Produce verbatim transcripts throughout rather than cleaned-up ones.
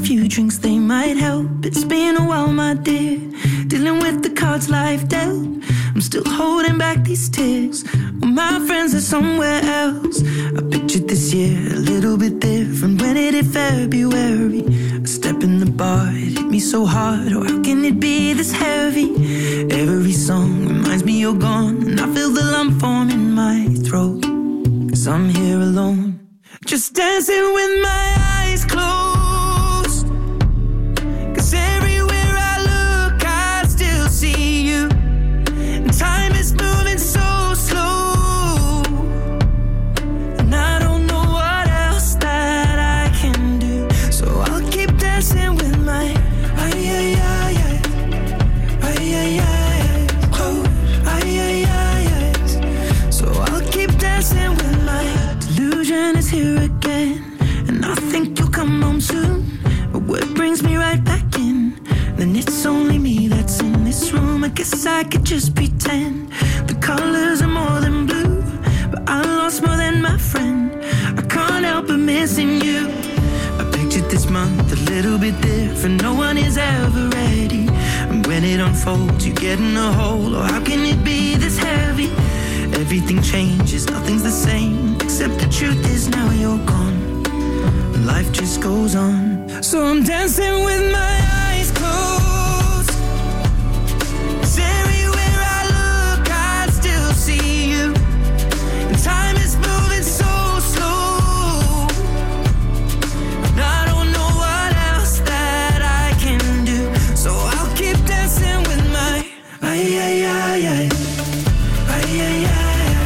few drinks, they might help. It's been a while, my dear, dealing with the cards life dealt. I'm still holding back these tears. Well, my friends are somewhere else. I pictured this year a little bit different. When it hit February, a step in the bar, it hit me so hard. Oh, how can it be this heavy? Every song reminds me you're gone, and I feel the lump form in my throat. Cause I'm here alone, just dancing with my eyes closed. Cause everywhere I look, I still see you. And time is moving so slow, and I don't know what else that I can do. So I'll keep dancing with my ay ay ay ay ay ay ay close ay ay ay ay. So I'll keep dancing with my delusion is here again, and I think you'll come home soon. But what brings me right back in? Then it's only me that's in this room. I guess I could just pretend the colors are more than blue, but I lost more than my friend. I can't help but missing you. I pictured this month a little bit different. No one is ever ready, and when it unfolds, you get in a hole. Oh, how can it be this heavy? Everything changes, nothing's the same, except the truth is now you're gone, and life just goes on. So I'm dancing with my eyes closed. 'Cause everywhere I look, I still see you. And time is moving so slow, and I don't know what else that I can do. So I'll keep dancing with my ay ay ay ay ay ay ay.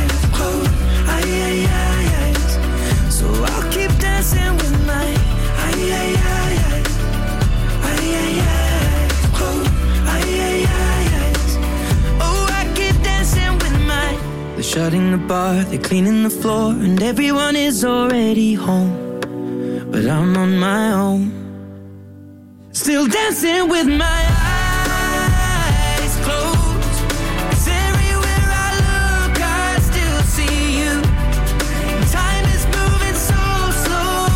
So I'll keep dancing with my ay ay ay ay ay ay ay oh ay ay ay ay. Oh, I keep dancing with my. They're shutting the bar, they're cleaning the floor, and everyone is already home, but I'm on my own, still dancing with my eyes closed. 'Cause everywhere I look, I still see you. Time is moving so slow,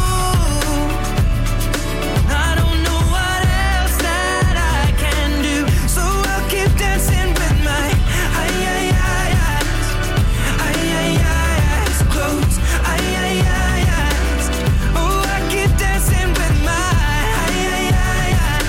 I don't know what else that I can do. So I'll keep dancing with my ay ay ay eyes, ay ay ay eyes closed, ay ay ay eyes. Oh, I keep dancing with my ay ay ay ay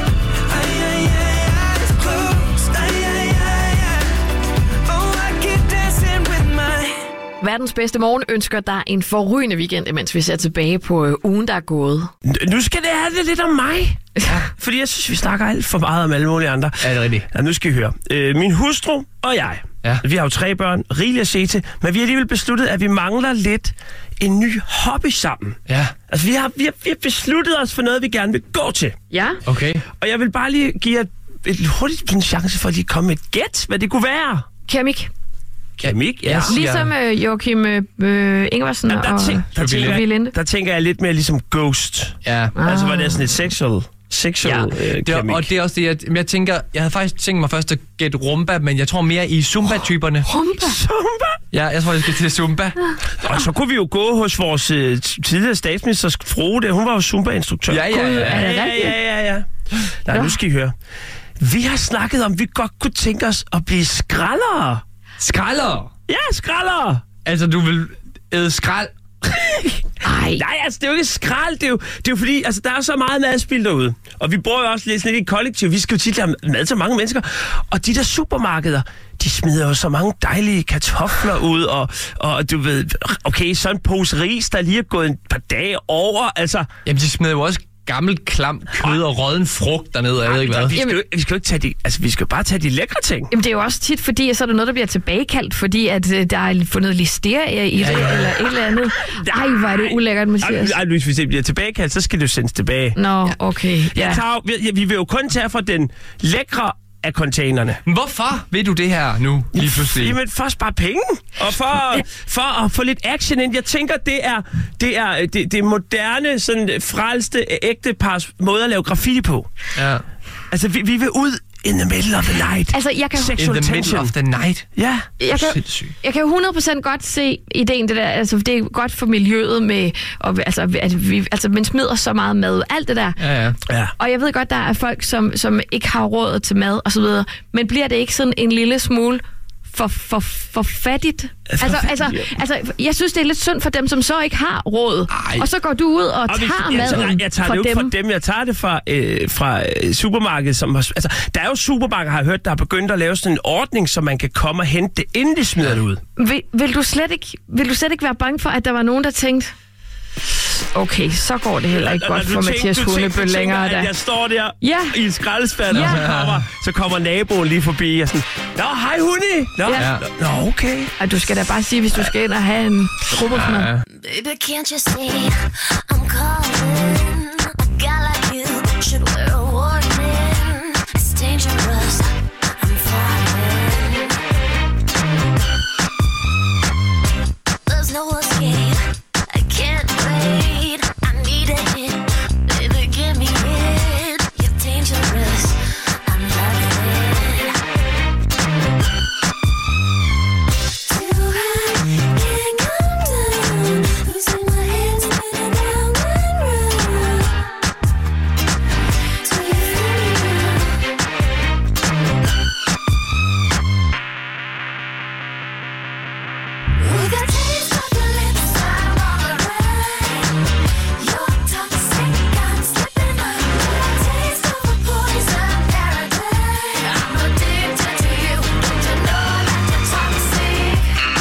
ay ay eyes closed, ay ay ay ay. Oh, I keep dancing with my. Verdens bedste morgen ønsker dig en forrygende weekend, imens vi ser tilbage på øh, ugen, der er gået. Nu skal det handle lidt om mig. Ja. Fordi jeg synes, vi snakker alt for meget om alle mulige andre. Ja, det er rigtigt. Ja, nu skal I høre. Øh, min hustru og jeg, ja. Vi har jo tre børn, rigeligt at se til, men vi har alligevel besluttet, at vi mangler lidt en ny hobby sammen. Ja. Altså, vi har, vi har, vi har besluttet os for noget, vi gerne vil gå til. Ja. Okay. Og jeg vil bare lige give jer et, et hurtigt en chance for at lige komme med et gæt, hvad det kunne være. Keramik. Keramik, ja. Ja. Ligesom øh, Joachim øh, Ingevarsen Jamen, der, og tænk, der, tænker Sofie Linde. jeg, der tænker jeg lidt mere ligesom Ghost. Ja. Ah. Altså, hvor det er sådan et sexual, sexual Ja, øh, det er, keramik. og det er også det, jeg, jeg tænker, jeg havde faktisk tænkt mig først at gætte rumba, men jeg tror mere i Zumba-typerne. Rumba. Zumba? Ja, jeg tror, jeg skal til Zumba. Og så kunne vi jo gå hos vores øh, tidligere statsminister, Frode, hun var jo Zumba-instruktør. Ja, ja, ja. Er det ja, rigtigt? ja, ja, ja. Nej, Ja. nu skal I høre. Vi har snakket om, at vi godt kunne tænke os at blive skraldere. Skralder! Ja, skraldere! Altså, du vil æde skrald? Ej. Nej, altså, det er jo ikke skrald. Det er jo, det er jo fordi, altså, der er så meget madspil derude. Og vi bor jo også lidt sådan lidt i kollektiv. Vi skal jo tit have mad til mange mennesker. Og de der supermarkeder, de smider jo så mange dejlige kartofler ud. Og, og du ved, okay, sådan en pose ris, der lige er gået et par dage over. Altså, Jamen, de smider jo også gammelt, klam kød og rådden frugt dernede, jeg ved ikke hvad. vi skal, jo, vi skal jo ikke tage de, altså, vi skal jo bare tage de lækre ting. Jamen, det er jo også tit, fordi så er der noget, der bliver tilbagekaldt, fordi at øh, der er fundet listeria i det, Ja, ja. eller et eller andet. Ej, hvor er det ulækkert, Mathias. Ej, Louise, hvis det bliver tilbagekaldt, så skal det jo sendes tilbage. Nå, okay. Ja. Ja. Tager, vi, vi vil jo kun tage fra den lækre af containerne. Men hvorfor ved du det her nu, lige pludselig? Jamen først bare penge, og for, for at få lidt action ind. Jeg tænker, det er det, er, det, det moderne, sådan frelste ægtepars måde at lave graffiti på. Ja. Altså, vi, vi vil ud in the middle of the night. Altså, jeg kan... Sexual In the tension. middle of the night. Ja. Jeg kan, jeg kan jo hundrede procent godt se ideen, det der, altså det er godt for miljøet med, og, altså, at vi, altså man smider så meget mad, alt det der. Ja, ja. Ja. Og jeg ved godt, der er folk, som, som ikke har råd til mad og så videre, men bliver det ikke sådan en lille smule for, for, for fattigt? For altså, fattigt, altså, ja. altså, jeg synes, det er lidt synd for dem, som så ikke har råd. Ej. Og så går du ud og, og hvis, tager jeg, maden nej, jeg tager fra det jo dem. fra dem. Jeg tager det fra, øh, fra øh, supermarkedet. Som har, altså, der er jo supermarkeder, har jeg hørt, der har begyndt at lave sådan en ordning, så man kan komme og hente det, inden de smider det ud. Vil, vil, du slet ikke, vil du slet ikke være bange for, at der var nogen, der tænkte, okay, så går det heller ikke godt for Mathias Hundebøl længere. At da. jeg står der Ja. i en skraldespand, ja. og så kommer, så kommer naboen lige forbi og sådan, nå, hej Hunde! Nå, Ja. nå, okay. Og du skal da bare sige, hvis du skal ind og have en frokostmad. Ja. Baby, can't you see I'm calling? A guy like you should wear a warning. It's dangerous. I'm falling. There's no escape. I can't wait. I need a hit. Baby, give me it. You're dangerous. I'm loving it. Too high, can't come down. Losing my head, spinning round and round. Do you feel me? With a taste of your lips, I'm all around. You're toxic, I'm slipping under. A taste of a poison paradise. I'm addicted to you. Don't you know that you're toxic?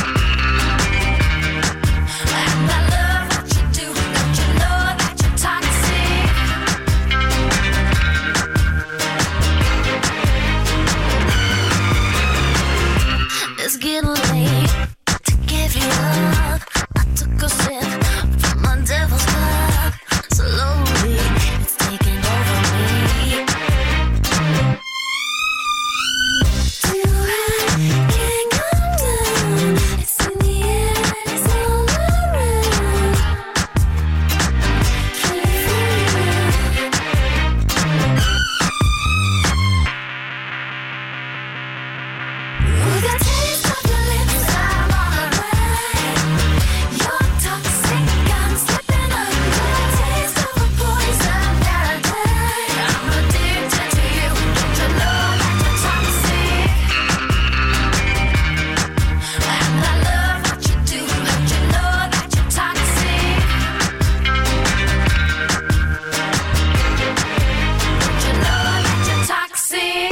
And I love what you do. Don't you know that you're toxic? It's getting late to give you up. I took a sip from my devil's cup. Slowly, it's taking over me. Too high, can't come down. It's in the air, it's all around. Can you feel it? With a taste of your lips, I'm all around. You're toxic, I'm slipping under. A taste of a poison paradise. I'm addicted to you. Don't you know that you're toxic? And I love what you do. Don't you know that you're toxic? Don't you know that you're toxic?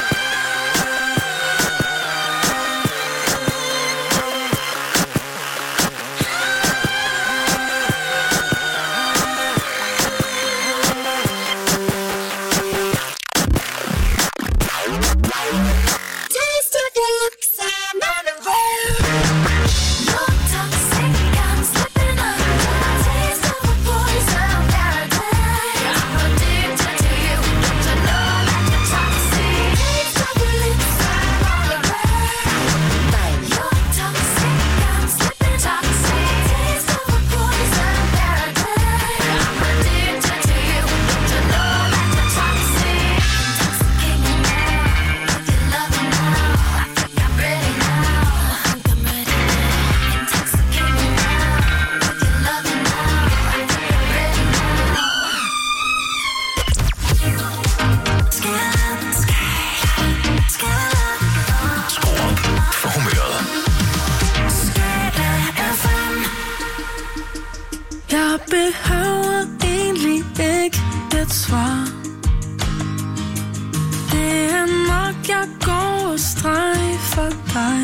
Taste of your lips, I'm on the road. You're toxic, I'm slipping under. A taste of a poison paradise. I'm addicted to you. Don't you know that you're toxic? Taste of your lips, I'm all around. You're toxic, I'm slipping toxic. Taste of a poison paradise. I'm addicted to you. Don't you know that you're toxic? Intoxicating now. With your loving now. I think I'm ready now. I think I'm ready now. Intoxicating now. With your loving now. I think I'm ready now. Skala, skala, skala. Skru op for humøret. Skala F M. Jeg behøver egentlig ikke et svar. Det er nok, jeg går og streg for dig.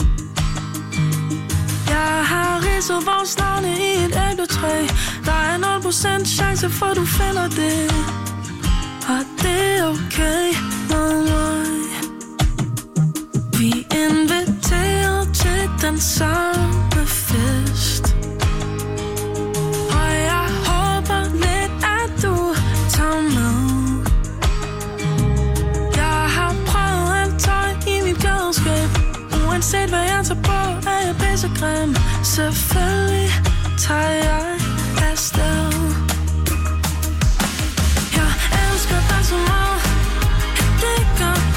Jeg har ridset vores navne i et æbletræ. Der er nul procent chance for, du finder det. Og det er okay med mig. Vi er inviteret til den samme fest. Og jeg håber lidt, at du tager med. Jeg har prøvet alt tøj i mit klædeskab. Uanset hvad jeg tager på, er jeg pissegrim. Selvfølgelig tager jeg afsted. Jeg elsker dig så meget, at det gør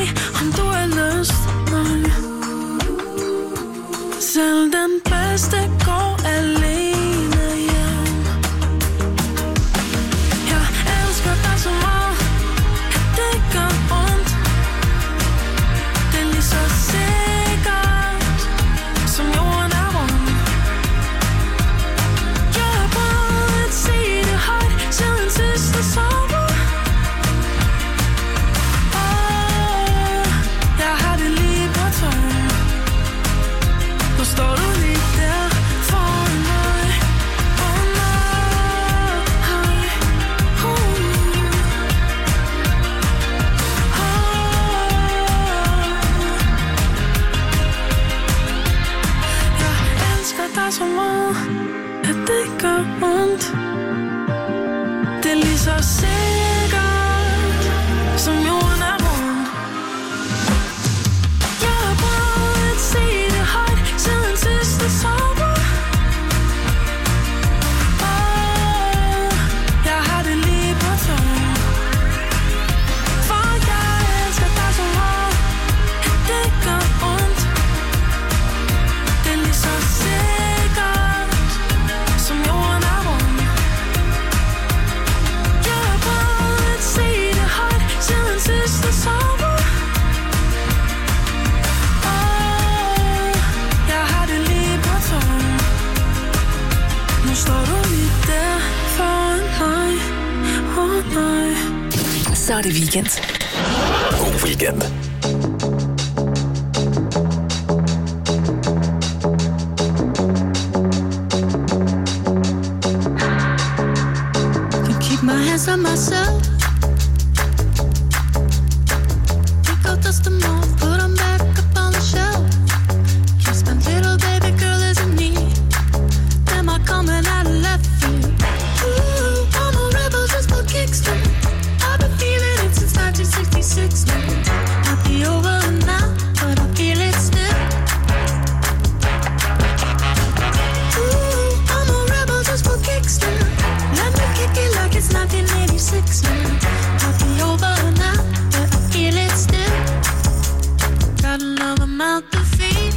se, om du har lyst. Nej. Selv den bedste går alene hjem. Jeg elsker dig så meget, at det gør ondt. Det er lige så sikkert, som jorden er rund. Jeg har prøvet at sige det højt, siden sidste sommer. Åh, jeg har det lige på tøjen. Nu står du lige der foran mig. Åh nej, uh. Jeg elsker dig så meget, at det gør ondt. Det er lige så sikkert, som jorden er rund. Jeg har prøvet at sige det højt, siden sidste sommer. Åh, jeg har det lige på tøjen. For jeg elsker dig så meget, at det gør ondt. Det er lige så sikkert, som jorden er rund. Jeg har prøvet at sige det højt, siden sidste sommer. Åh, jeg har det lige på tøjen. Nu står du lige der foran mig. Åh nej. Så er det weekend. God weekend. Can keep my hands on myself. Pick out dust them off, put them back up on the shelf. Kiss my little baby girl isn't me. Am I coming out of left field? Ooh, I'm a rebel just for kicks. I've been feeling it since nineteen sixty-six now. Might be over now, but I feel it still. Ooh, I'm a rebel just for kicks now. Let me kick it like it's nineteen eighty-six now. Might be over now, but I feel it still. Got another mouth to feed.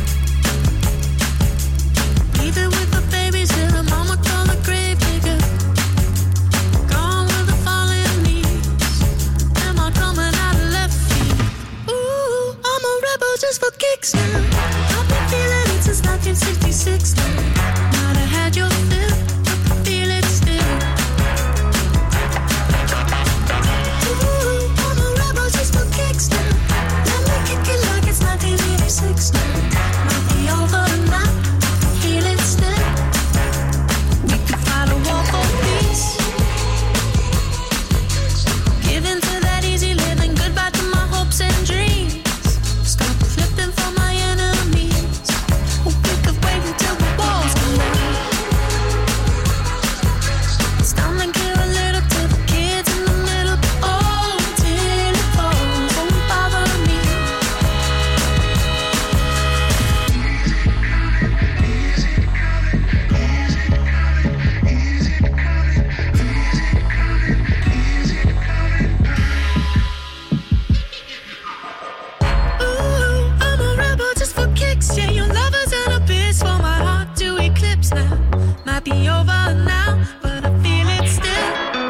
Leave it with the babies till the mama call the grave digger. Gone with the falling leaves. Am I coming out of left field? Ooh, I'm a rebel just for kicks now. I've been feeling it since nineteen sixty-six now. Might have had your fill, but I feel it still. Ooh, I'm a rebel just for kicks now. Let me kick it like it's nineteen eighty-six now. Might be over now, feel it still. We could fight a war for peace. Give in to that easy living, goodbye to my hopes and dreams. Stop flipping for my enemies. Oh, we could wait until the walls come down. It's time to give a little to the kids in the middle. Oh, till it falls, won't bother me. Ooh, I'm a rebel just for kicks. Yeah, your lovers and a bitch for my heart to eclipse now. Might be over now, but I feel it still.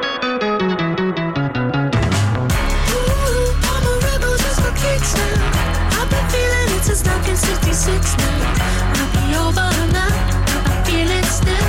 Ooh, I'm a rebel just for kicks now. I've been feeling it since nineteen sixty-six now. Might be over now, but I feel it still.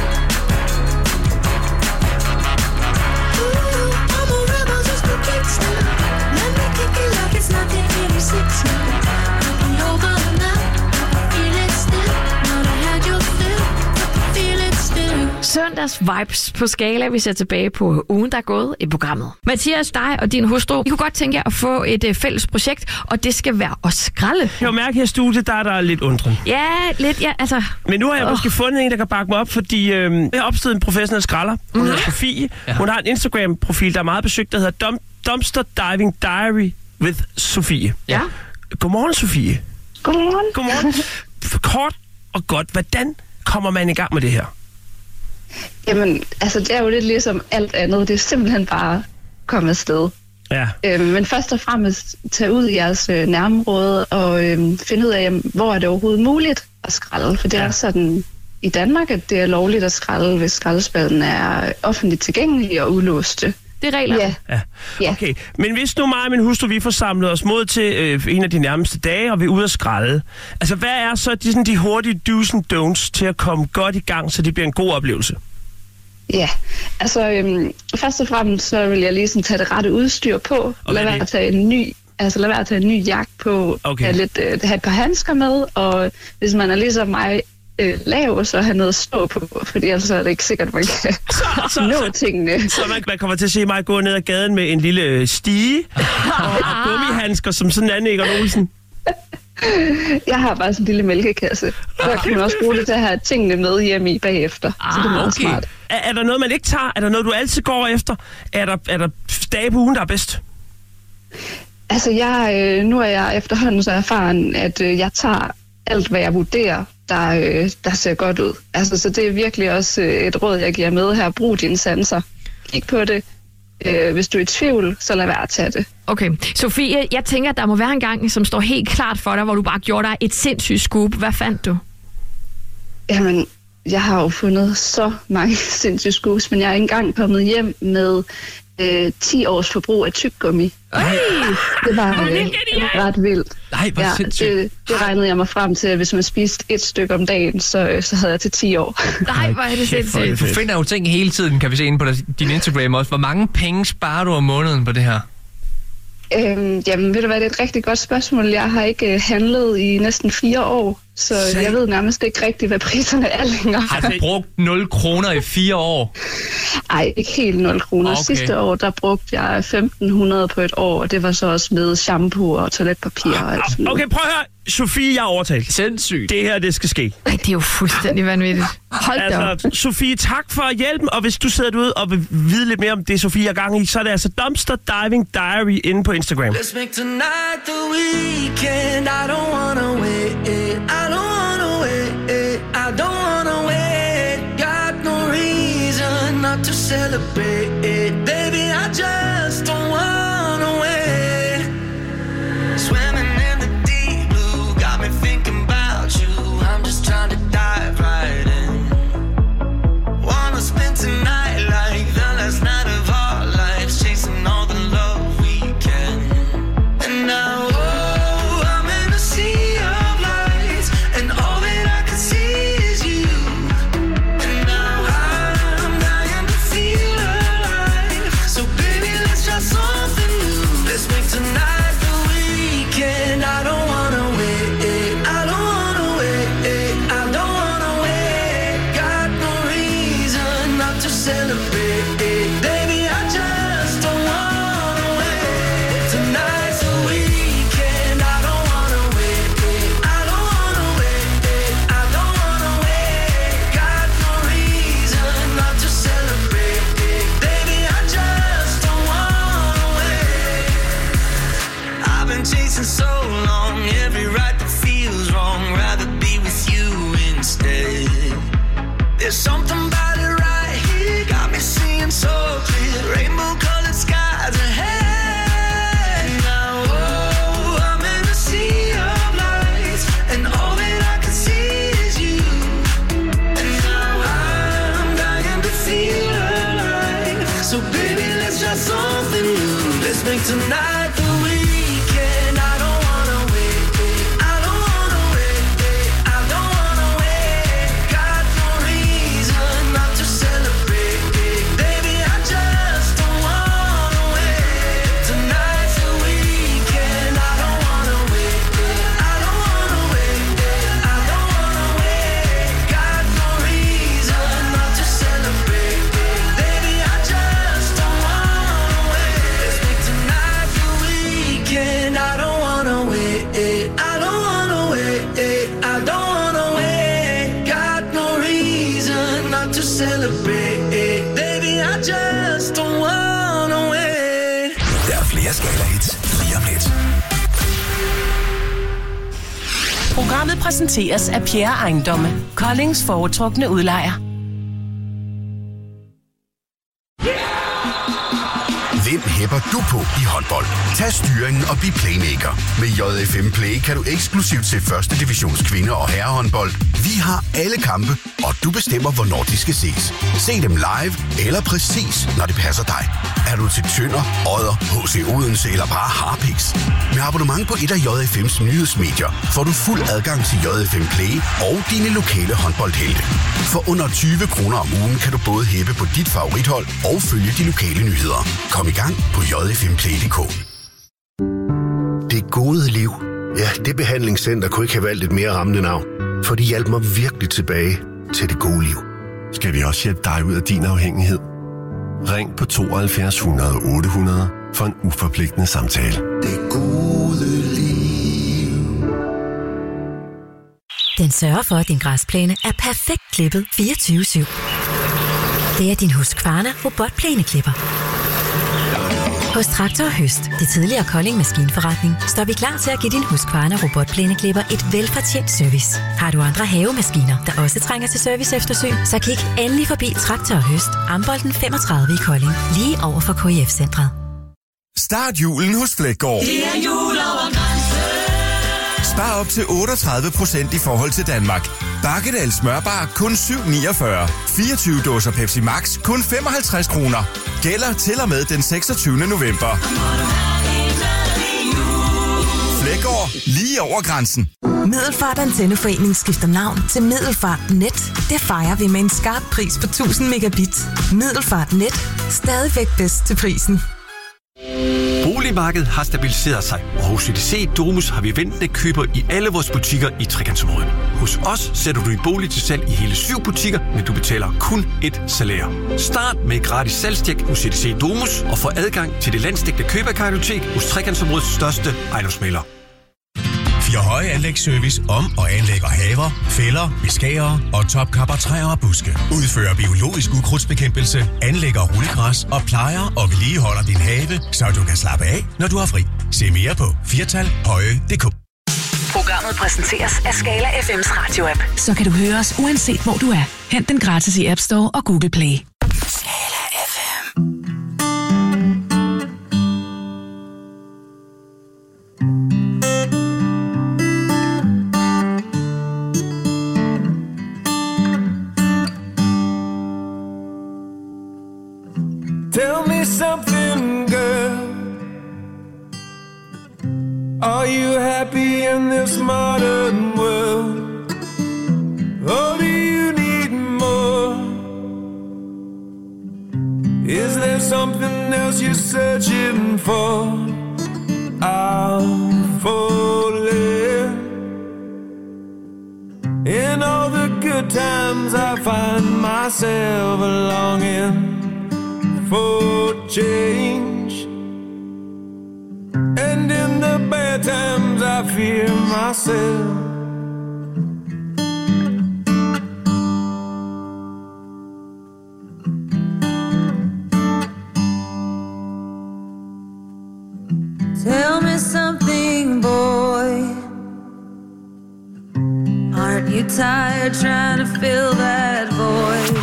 Ooh, I'm a rebel just for kicks now. Let me kick it like it's nineteen eighty-six now. Might be over now, but I feel it still. Might have had your fill, but I feel it still. Søndags vibes på skala, vi ser tilbage på ugen, der er gået i programmet. Mathias, dig og din hustru, I kunne godt tænke jer at få et uh, fælles projekt, og det skal være at skralde. Jeg kan jo mærke her i studiet, der er der lidt undren. Ja, lidt, ja, altså... Men nu har jeg Åh. måske fundet en, der kan bakke mig op, fordi øh, jeg har opstået en professionel skralder. Hun hedder Sofie. Ja. Hun har en Instagram-profil, der er meget besøgt, der hedder Dump- Dumpster Diving Diary with Sofie. Ja. Godmorgen, Sofie. Godmorgen. Godmorgen. Kort og godt, hvordan kommer man i gang med det her? Jamen, altså det er jo lidt ligesom alt andet. Det er simpelthen bare at komme afsted. Ja. Øhm, men først og fremmest tage ud i jeres øh, nærområde og øh, finde ud af, jamen, hvor er det overhovedet muligt at skralde. For det Ja. er sådan i Danmark, at det er lovligt at skralde, hvis skraldespanden er offentligt tilgængelig og udlåste. Det er regler. Ja, Ja. Ja. Okay, men hvis nu mig og min hustru, vi får samlet os mod til øh, en af de nærmeste dage, og vi er ude at skralde. Altså, hvad er så de, sådan, de hurtige do's and don'ts til at komme godt i gang, så det bliver en god oplevelse? ja. Altså øhm, først og fremmest så vil jeg lige sådan tage det rette udstyr på. hvad Lad er være det? at tage en ny, altså lad være at tage en ny jakke på. Okay. Have, lidt, øh, have et par handsker med, og hvis man er ligesom mig øh, lav, så have noget at stå på, fordi ellers er det ikke sikkert, at man kan Så, så, nå så, tingene. så man, man kommer til at se mig gå ned ad gaden med en lille øh, stige og, og gummihandsker, som sådan en anden Egon Olsen. Jeg har bare sådan en lille mælkekasse. Så kan man også bruge det til at have tingene med hjem i bagefter. Så det er meget Okay. smart. Er, er der noget, man ikke tager? Er der noget, du altid går efter? Er der, er der dage på ugen, der er bedst? Altså, jeg, øh, nu er jeg efterhånden så erfaren, at øh, jeg tager alt, hvad jeg vurderer, der, øh, der ser godt ud. Altså, så det er virkelig også øh, et råd, jeg giver med her. Brug dine sanser. Kig på det. Øh, hvis du er i tvivl, så lad være at tage det. Okay. Sofie, jeg tænker, at der må være en gang, som står helt klart for dig, hvor du bare gjorde dig et sindssygt scoop. Hvad fandt du? Jamen, jeg har jo fundet så mange sindssyge scoops, men jeg er ikke engang kommet hjem med øh, ti års forbrug af tyggegummi. Ej! Det var, øh, det var ret vildt. Nej, hvor Ja, sindssygt. det, det regnede jeg mig frem til, at hvis man spiste et stykke om dagen, så, så havde jeg til ti år. Nej, hvor er det sindssygt. Du finder jo ting hele tiden, kan vi se inde på din Instagram også. Hvor mange penge sparer du om måneden på det her? Øhm, jamen, ved du hvad, det er et rigtig godt spørgsmål. Jeg har ikke øh, handlet i næsten fire år, så Sag. jeg ved nærmest ikke rigtigt, hvad priserne er længere. Har du brugt nul kroner i fire år? Ej, ikke helt nul kroner. Okay. Sidste år, der brugte jeg femten hundrede på et år, og det var så også med shampoo og toiletpapir og alt sådan noget. Okay, prøv at høre. Sofie, jeg er overtalt. Sindssygt. Det her, det skal ske. Ej, det er jo fuldstændig vanvittigt. Hold da op. Altså, Sofie, tak for hjælpen, og hvis du sidder derude og vil vide lidt mere om det, Sofie er gang i, så er det altså Dumpster Diving Diary inde på Instagram. Let's make tonight the weekend. I don't wanna wait. I don't wanna wait. I don't wanna wait. Got no reason not to celebrate. Baby, I just don't wanna wait. Swimming in the deep blue got me thinking about you. I'm just trying to dive right in. Wanna spend tonight like the last night of our lives, chasing all the love we can. And now, oh, I'm in a sea of lights, and all that I can see is you. And now I'm dying to feel alive. So baby, let's try something new. Let's make tonight the weekend. I don't wanna wait. I don't wanna wait. I don't wanna wait. Got no reason not to celebrate. Baby, I just don't wanna wait. Tonight's the weekend. I don't wanna wait. I don't wanna wait. I don't wanna wait. Got no reason not to celebrate. Baby, I just don't wanna wait. I've been chasing so long, every right that feels wrong. Rather be with you instead. There's something about it right here, got me seeing so clear. Rainbow colored skies ahead. Now, oh, I'm in a sea of lights, and all that I can see is you. And now I'm dying to feel alive. So baby, let's try something new. Let's make tonight the weekend. I don't wanna wait. I don't wanna wait. I don't wanna wait. Got no reason not to celebrate. Baby, I just don't wanna wait. Tonight's the weekend. I don't wanna wait. I don't wanna wait. I don't wanna wait. Got no reason not to celebrate. Baby, I just don't wanna wait. Let's make tonight the weekend. I don't wanna wait. I don't wanna wait. I don't wanna wait. Got no reason not to celebrate. Baby, I just don't wanna wait. Der er flere Skala-hits lige om lidt. Programmet præsenteres af Pierre Ejendomme, Koldings foretrukne udlejer. Hvem hæpper du på i håndbold? Tag styringen og bliv playmaker. Med J F M Play kan du eksklusivt se første divisions kvinde- og herrehåndbold. Vi har alle kampe, og du bestemmer, hvornår de skal ses. Se dem live eller præcis, når det passer dig. Er du til Tønder, Odder, H C Odense eller bare Harpiks? Med abonnement på et af J F M's nyhedsmedier får du fuld adgang til J F M Play og dine lokale håndboldhelte. For under tyve kroner om ugen kan du både hæppe på dit favorithold og følge de lokale nyheder. Kom i gang på j f m play punktum d k. Det gode liv. Ja, det behandlingscenter kunne ikke have valgt et mere rammende navn, for de hjalp mig virkelig tilbage til det gode liv. Skal vi også hjælpe dig ud af din afhængighed? Ring på tooghalvfjerds hundrede otte hundrede for en uforpligtende samtale. Det gode liv. Den sørger for, at din græsplæne er perfekt klippet fireogtyve syv. Det er din Husqvarna robotplæneklipper. Hos Traktor og Høst, det tidligere Kolding Maskinforretning, står vi klar til at give din Husqvarna robotplæneklipper et velfortjent service. Har du andre havemaskiner, der også trænger til serviceeftersyn, så kig endelig forbi Traktor og Høst, Ambolden femogtredive i Kolding, lige over for K I F-centret. Start julen hos Fleggaard. Det er jul over grænsen. Spar op til otteogtredive procent i forhold til Danmark. Bakkedal smørbar kun syv niogfyrre. fireogtyve dåser Pepsi Max kun femoghalvtreds kroner. Gælder til og med den seksogtyvende november. Fleggaard, lige over grænsen. Middelfart Antenneforening skifter navn til Middelfart Net. Det fejrer vi med en skarp pris på tusind megabit. Middelfart Net. Stadigvæk bedst til prisen. Boligmarkedet har stabiliseret sig, og hos C D C Domus har vi ventende køber i alle vores butikker i Trekantsområdet. Hos os sætter du din bolig til salg i hele syv butikker, men du betaler kun et salær. Start med et gratis salgstjek hos C D C Domus og få adgang til det landsdækkende køberkartotek hos Trekantsområdets største ejendomsmægler. Fire Høje Anlægsservice om og anlægger haver, fælder, beskærer og topkapper træer og buske. Udfører biologisk ukrudtsbekæmpelse, anlægger rullegræs og plejer og vedligeholder din have, så du kan slappe af, når du har fri. Se mere på firtal høje punktum d k. Programmet præsenteres af Skala F M's radio-app. Så kan du høre os uanset hvor du er. Hent den gratis i App Store og Google Play. Skala F M. Tell me something, girl. Are you happy in this modern world? Or do you need more? Is there something else you're searching for? I'm falling. In all the good times I find myself longing for change, and in the bad times I fear myself. Tell me something, boy. Aren't you tired trying to fill that void?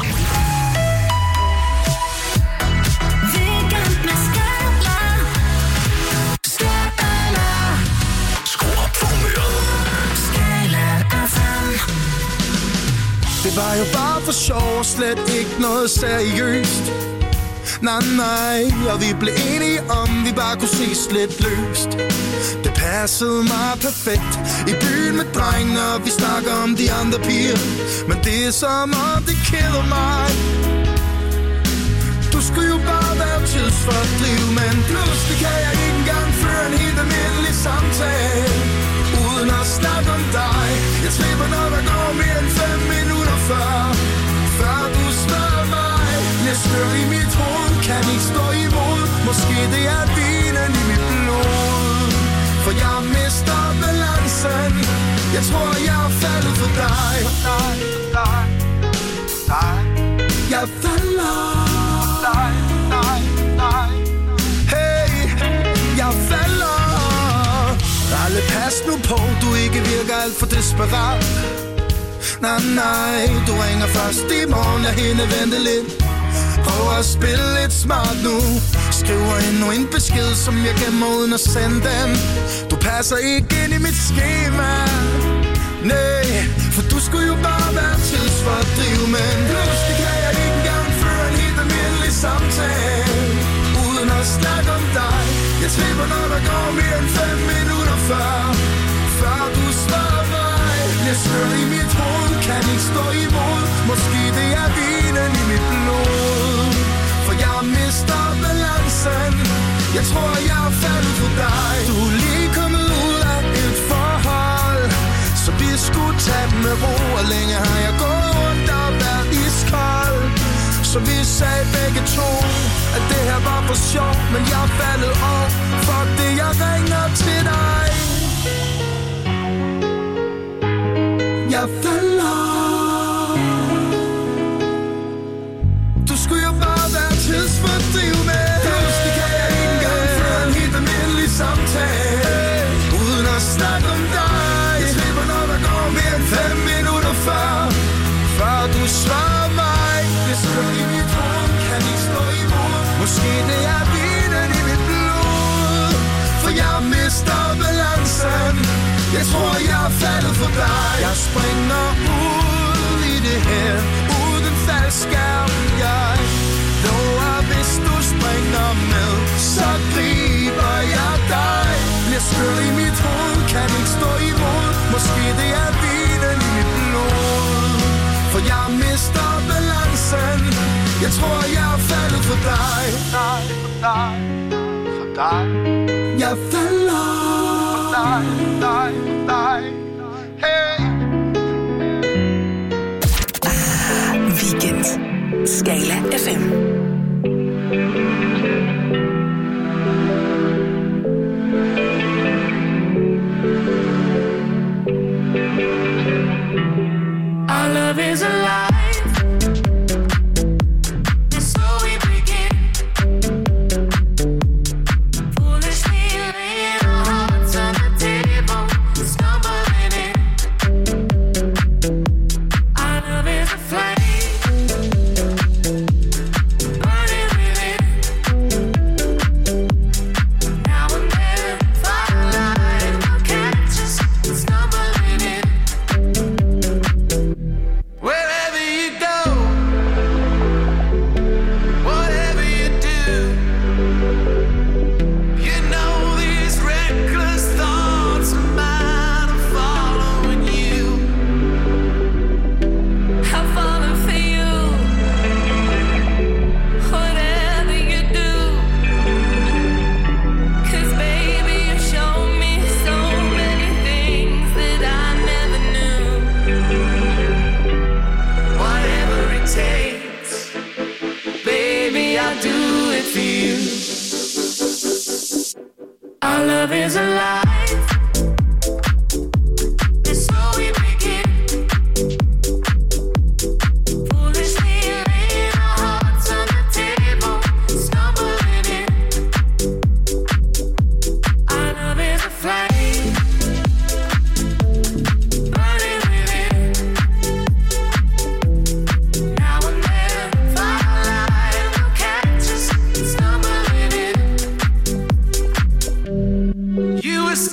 Det var jo bare for sjov og slet ikke noget seriøst. Nej, nej, og vi blev enige om, vi bare kunne ses lidt løst. Det passede mig perfekt i byen med drengene, og vi snakker om de andre piger. Men det er som om det keder mig. Du skulle jo bare være tidsfordriv, men pludselig kan jeg ikke engang føre en helt almindelig samtale uden at snakke om dig. Jeg slipper, når der går mere end fem minutter før Før du spørger mig. Jeg slør i mit hoved, kan ikke stå imod. Måske det er vinen i mit blod, for jeg mister balancen. Jeg tror, jeg er faldet for dig. dig, dig, dig. Jeg falder dig, dig, dig. Hey, jeg falder. Alle pas nu på, du ikke virker alt for desperat. Nej, nej, du ringer først i morgen, jeg hende vente lidt. Prøv at spille lidt smart nu. Skriver endnu en besked, som jeg gemmer uden at sende den. Du passer ikke ind i mit schema. Nej, for du skulle jo bare være tidsfordriv. Men pludselig kan jeg ikke engang føre en helt almindelig samtale uden at snakke om dig. Jeg slipper, når der går mere end fem minutter før Før du svarer mig. Jeg slør i mit hoved, kan ikke stå imod. Måske det er vinen i mit blod. For jeg mister balancen. Jeg tror, jeg er faldet for dig. Du er lige kommet ud af et forhold, så vi skulle tage den med ro. Og længe har jeg gået rundt og været iskold. Så vi sagde begge to, at det her var for sjov. Men jeg er faldet over. Fuck det, jeg ringer til dig. Jeg falder. Du skulle jo bare være tidsfordriv med. Pludselig kan jeg ikke engang føre en helt almindelig samtale uden at snakke om dig. Jeg slipper, når der går mere end fem minutter før Før du svarer mig. Jeg slår i mit hoved, kan ikke stå imod. Måske det er vinen i mit blod. For jeg mister balancen. Jeg tror, jeg er faldet for dig. Jeg springer ud i det her uden faldskærm. Jeg lover, hvis du springer med, så griber jeg dig. Bliver skør i mit hoved, kan ikke stå imod. Måske det er vinen i mit blod. For jeg mister balancen. Jeg tror, jeg er faldet for dig. For dig, for dig. Jeg falder. For dig, for dig, hey. Ah, weekend. Skala F M. Our love is alive. It's so we begin. Foolishly laying our hearts on the table, stumbling in. Our love is a flame, burning within. Now and then, firelight will catch us, stumbling in. Wherever you go, whatever you do, you know these reckless thoughts of mine are following you. I'm falling for you. Whatever you do, 'cause baby you show me so many things that I never knew. Whatever it takes, baby, I'll do it for you. Our love is alive. It's so we begin. Foolishly laying our hearts on the table, stumbling in. Our love is a flame, burning within. Now and then, firelight will catch us, stumbling in. You were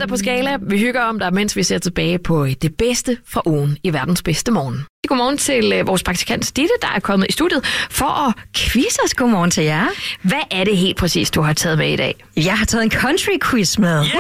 søndag på Skala. Vi hygger om dig, mens vi ser tilbage på det bedste fra ugen i verdens bedste morgen. Godmorgen til uh, vores praktikant Ditte, der er kommet i studiet for at quizze os. Godmorgen til jer. Hvad er det helt præcis, du har taget med i dag? Jeg har taget en country quiz med. Yeah!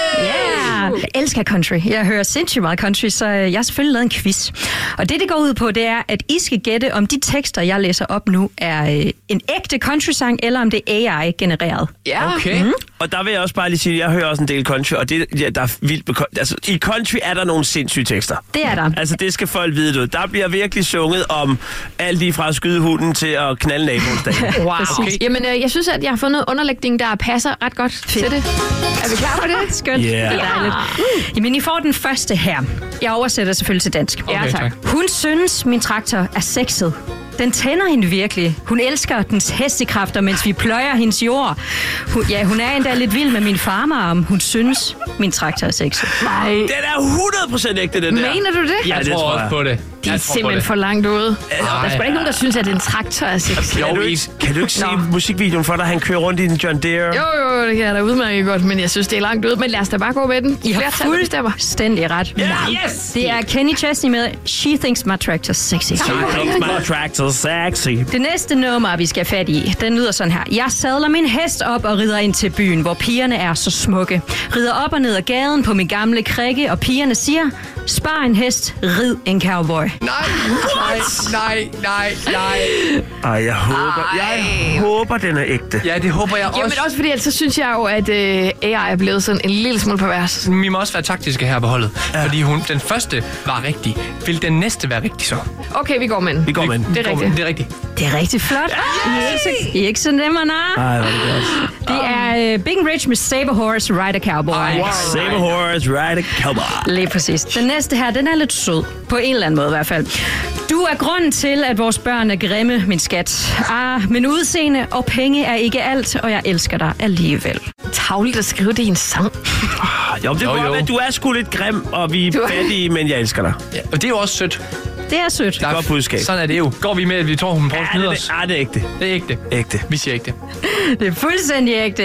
Yeah! Jeg elsker country. Jeg hører sindssygt meget country, så jeg har selvfølgelig lavet en quiz. Og det, det går ud på, det er, at I skal gætte, om de tekster, jeg læser op nu, er øh, en ægte country-sang, eller om det er A I-genereret. Ja. Okay. Mm. Og der vil jeg også bare lige sige, at jeg hører også en del country, og det, ja, der er vildt beko- altså, i country er der nogle sindssyge tekster. Det er der. Altså, det skal folk vide, du. Der bliver virkelig sunget om alt lige fra at skyde hunden til at knalde naboens dag. Wow. Okay. Jamen, øh, jeg synes, at jeg har fundet underlægning, der passer ret godt Fedt. til det. Er vi klar på det? Skønt. Yeah. Det er dejligt. Mm. Jamen, I får den første her. Jeg oversætter selvfølgelig til dansk. Okay, ja, tak. Hun synes, min traktor er sexet. Den tænder hende virkelig. Hun elsker dens hestekræfter, mens vi pløjer hendes jord. Hun, ja, hun er endda lidt vild med min farmarm. Hun synes, min traktor er sexet. Nej. Den er hundrede procent ægte, den der. Mener du det? Jeg, Ja, det tror tror også jeg. på det. De er Jeg tror på simpelthen det. for langt ude. Ej, Der er sgu da ikke nogen, der synes, at en traktor er sexy. Kan du, ikke, kan du ikke se musikvideoen for dig, han kører rundt i en John Deere? Jo, jo, det kan jeg da udmærket godt, men jeg synes, det er langt ude. Men lad os da bare gå med den. I har Flertallet bestemmer. fuldstændig ret. Yeah, yes! Det er Kenny Chesney med She Thinks My Tractor's Sexy. She thinks my tractor's sexy. Det næste nummer, vi skal have fat i, den lyder sådan her. Jeg sadler min hest op og rider ind til byen, hvor pigerne er så smukke. Rider op og ned ad gaden på min gamle krikke, og pigerne siger, spar en hest, rid en cowboy. Nej, nej, nej, nej, nej. Ej, jeg håber, jeg håber, den er ægte. Ja, det håber jeg også. Jamen også fordi, altså, så synes jeg jo, at øh, A I er blevet sådan en lille smule pervers. Vi må også være taktiske her på holdet. Ja. Fordi hun, den første var rigtig. Vil den næste være rigtig så? Okay, vi går med den. Vi går med den. Det er rigtigt. Det er rigtigt. Det er rigtig flot. I er ikke så, I er ikke så nemme at narre. Ej, hvor er det godt. Det er uh, Big and Rich med Saber Horse, Ride a Cowboy. Wow. Saber horse, ride a cowboy. Lige præcis. Den næste her, den er lidt sød. På en eller anden måde i hvert fald. Du er grunden til, at vores børn er grimme, min skat. Ah, men udseende og penge er ikke alt, og jeg elsker dig alligevel. Tavligt at skrive det i en sang. Jo, det Jo, var, jo. at du er sgu lidt grim, og vi er Du er- fattige, men jeg elsker dig. Ja, og det er jo også sødt. Det er sødt. Der er- Godt budskab. Sådan er det jo. Går vi med, at vi tror, hun prøver at Ja, snyde det, os? det, ah, det er ægte. Det er ægte. Ægte. Vi siger ægte. Det er fuldstændig ægte.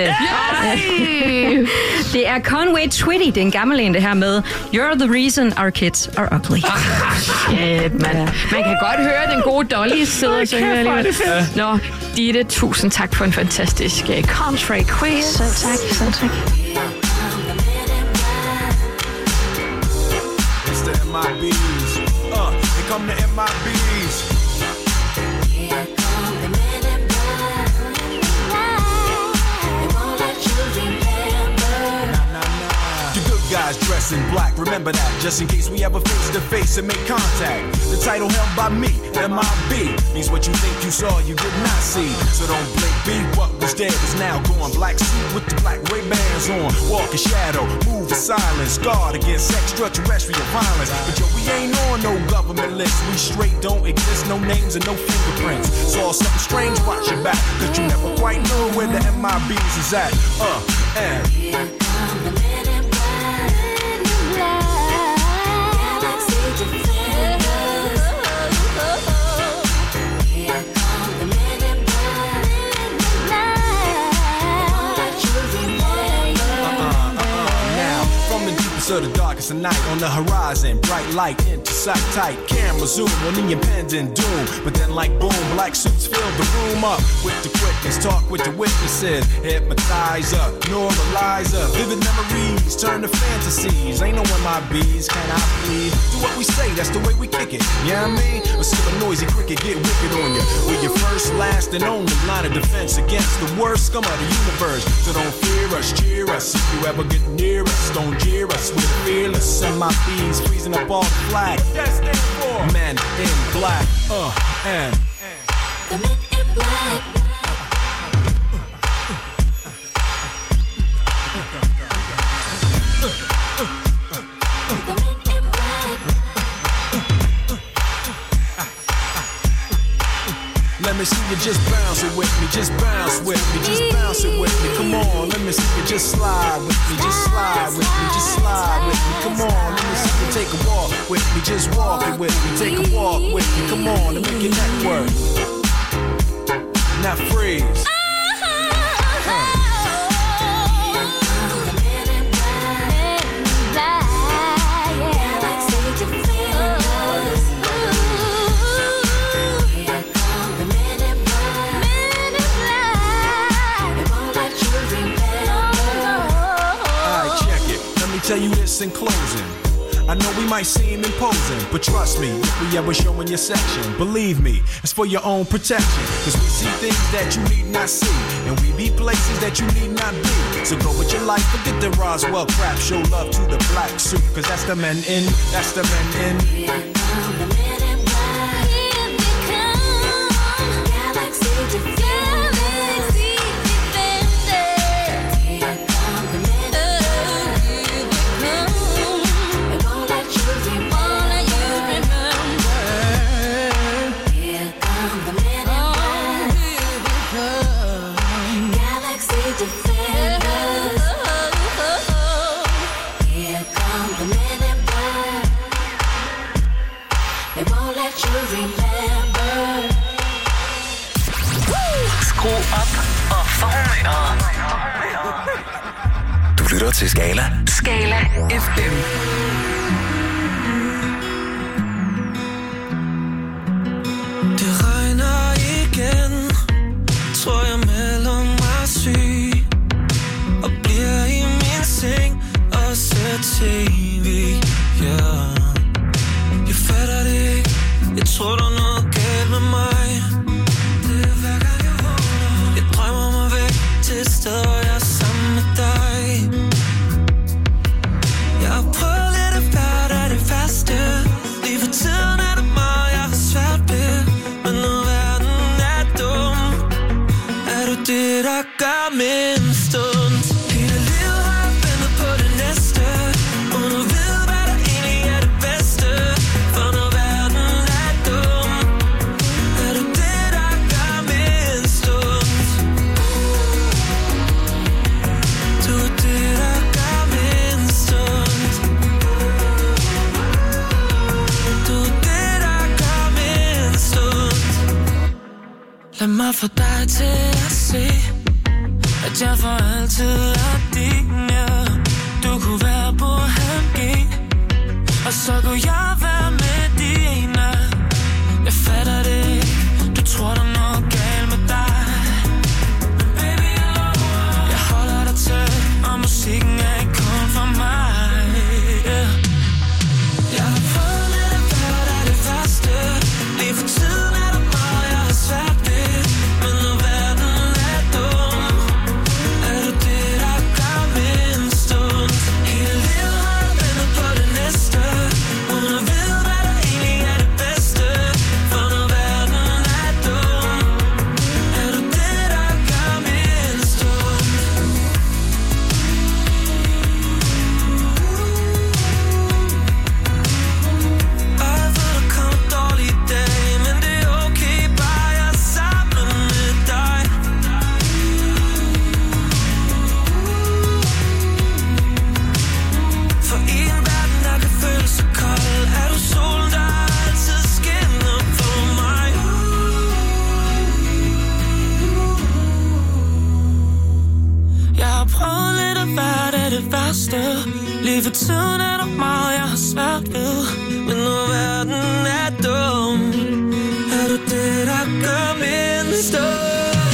Ej! Det er Conway Twitty, det er en gammel en, det her med You're the reason our kids are ugly. Shit, man. Man kan godt høre den gode Dolly sidder og synger alligevel. Nå, Ditte, tusind tak for en fantastisk uh, country quiz. Så tak, så tak. It's the M I B's. Uh, here come the M I B's. The good guys dress in black, remember that, just in case we ever face to face and make contact. The title held by me, M I B, means what you think you saw, you did not see. So don't blink, be what was dead is now gone. Black suit with the black Ray-Bans on, walk in shadow, move in silence, guard against extraterrestrial violence. But yo, we ain't on no government list, we straight don't exist, no names and no fingerprints. Saw something strange, watch your back, cause you never quite know where the M I B's is at. Uh, and of the darkest of night on the horizon, bright light into sight tight. Camera zoom on the impending doom, but then like boom, black suits fill the room up with the quickness. Talk with the witnesses, hypnotizer, normalizer, vivid memories turn to fantasies. Ain't no M I B's, can I please? Do what we say, that's the way we kick it. You know what I mean? Or see a noisy cricket get wicked on you. We're your first, last, and only line of defense against the worst scum of the universe. So don't fear us, cheer us. If you ever get near us, don't jeer us. We're fearless. M I B's freezing up all the flag. What that stand for? Men in black. Uh, and. The men in black. Let me see you just bounce it with me, just bounce with me, just bounce it with me. Come on, let me see you just slide with me, just slide with me, just slide with me. Come on, let me see you take a walk with me, just walk it with me, take a walk with me. Come on, let me get that work. Now freeze. lips in closing. I know we might seem imposing, but trust me, if we ever show in your section, believe me, it's for your own protection. Cause we see things that you need not see, and we be places that you need not be. So go with your life, forget the Roswell crap, show love to the black suit, cause that's the men in, that's the men in. Skru op og få humøret. Du lytter til Skala. Skala F M. Det regner igen, tror jeg melder mig syg, og bliver i min seng og ser tv, yeah. Jeg fatter det ikke, jeg tror der er noget galt med mig. Det er hver gang jeg vågner, jeg drømmer mig væk til et sted, hvor jeg er sammen med dig. Jeg har prøvet lidt af hvert af det værste, lige for tiden er det meget, jeg har svært ved. Men når verden er dum, er du det, der gør min stund. Hele livet har jeg ventet på det næste, uden at vide, hvad der egentlig er det bedste. For når verden er dum, er du det, der gør min stund. Du er det, der gør min stund. Du er det, der gør min stund. Lad mig få dig til at se, at jeg for altid er din, ja. Du kunne være på halv G, og så kunne jeg være med dine. Jeg fatter det ikke, du tror der er noget galt med dig. Men baby, jeg lover, jeg holder dig tæt, og musikken er ikke kun for mig, yeah. Jeg har prøvet lidt af hvert af det værste, lige for tiden er der meget, jeg har svært ved. Men når verden er dum, er du det, der gør min stund. Hele livet har jeg ventet på det næste, uden at vide, hvad der egentlig er det bedste. For når verden er dum, er du det, der gør min stund. Og jeg ved, der kommer dårlige dage, men det er okay, bare jeg er sammen med dig. For i en verden, der kan føles så kold, er du solen, der altid skinner for mig. Jeg har prøvet lidt af hvert af det værste, lige for tiden er der meget, jeg har svært ved. Men når verden er dum, er du det, der gør min stund.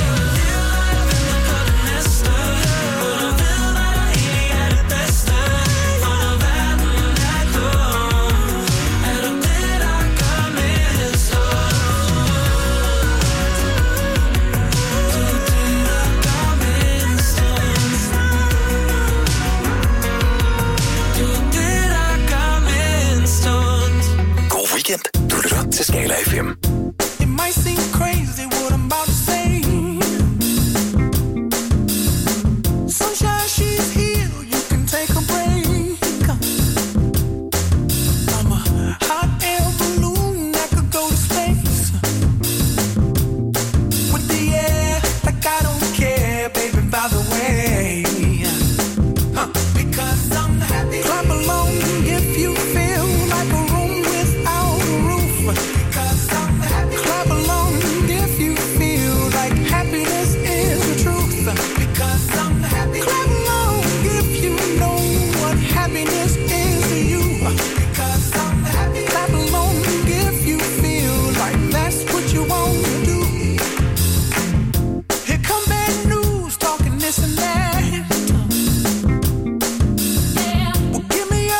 Du lytter til Skala F M. It might seem crazy what I'm about to say. Sunshine, she's here, you can take a break. I'm a hot air balloon that could go to space. With the air, like I don't care, baby, by the way. Huh. Because I'm happy. Clap along if you feel like a room without a roof. Because I'm happy. Clap along if you feel like happiness is the truth. Because I'm happy. Clap along if you know what happiness is to you. Because I'm happy. Clap along if you feel like that's what you want to do. Here come bad news talking this and that. Well, give me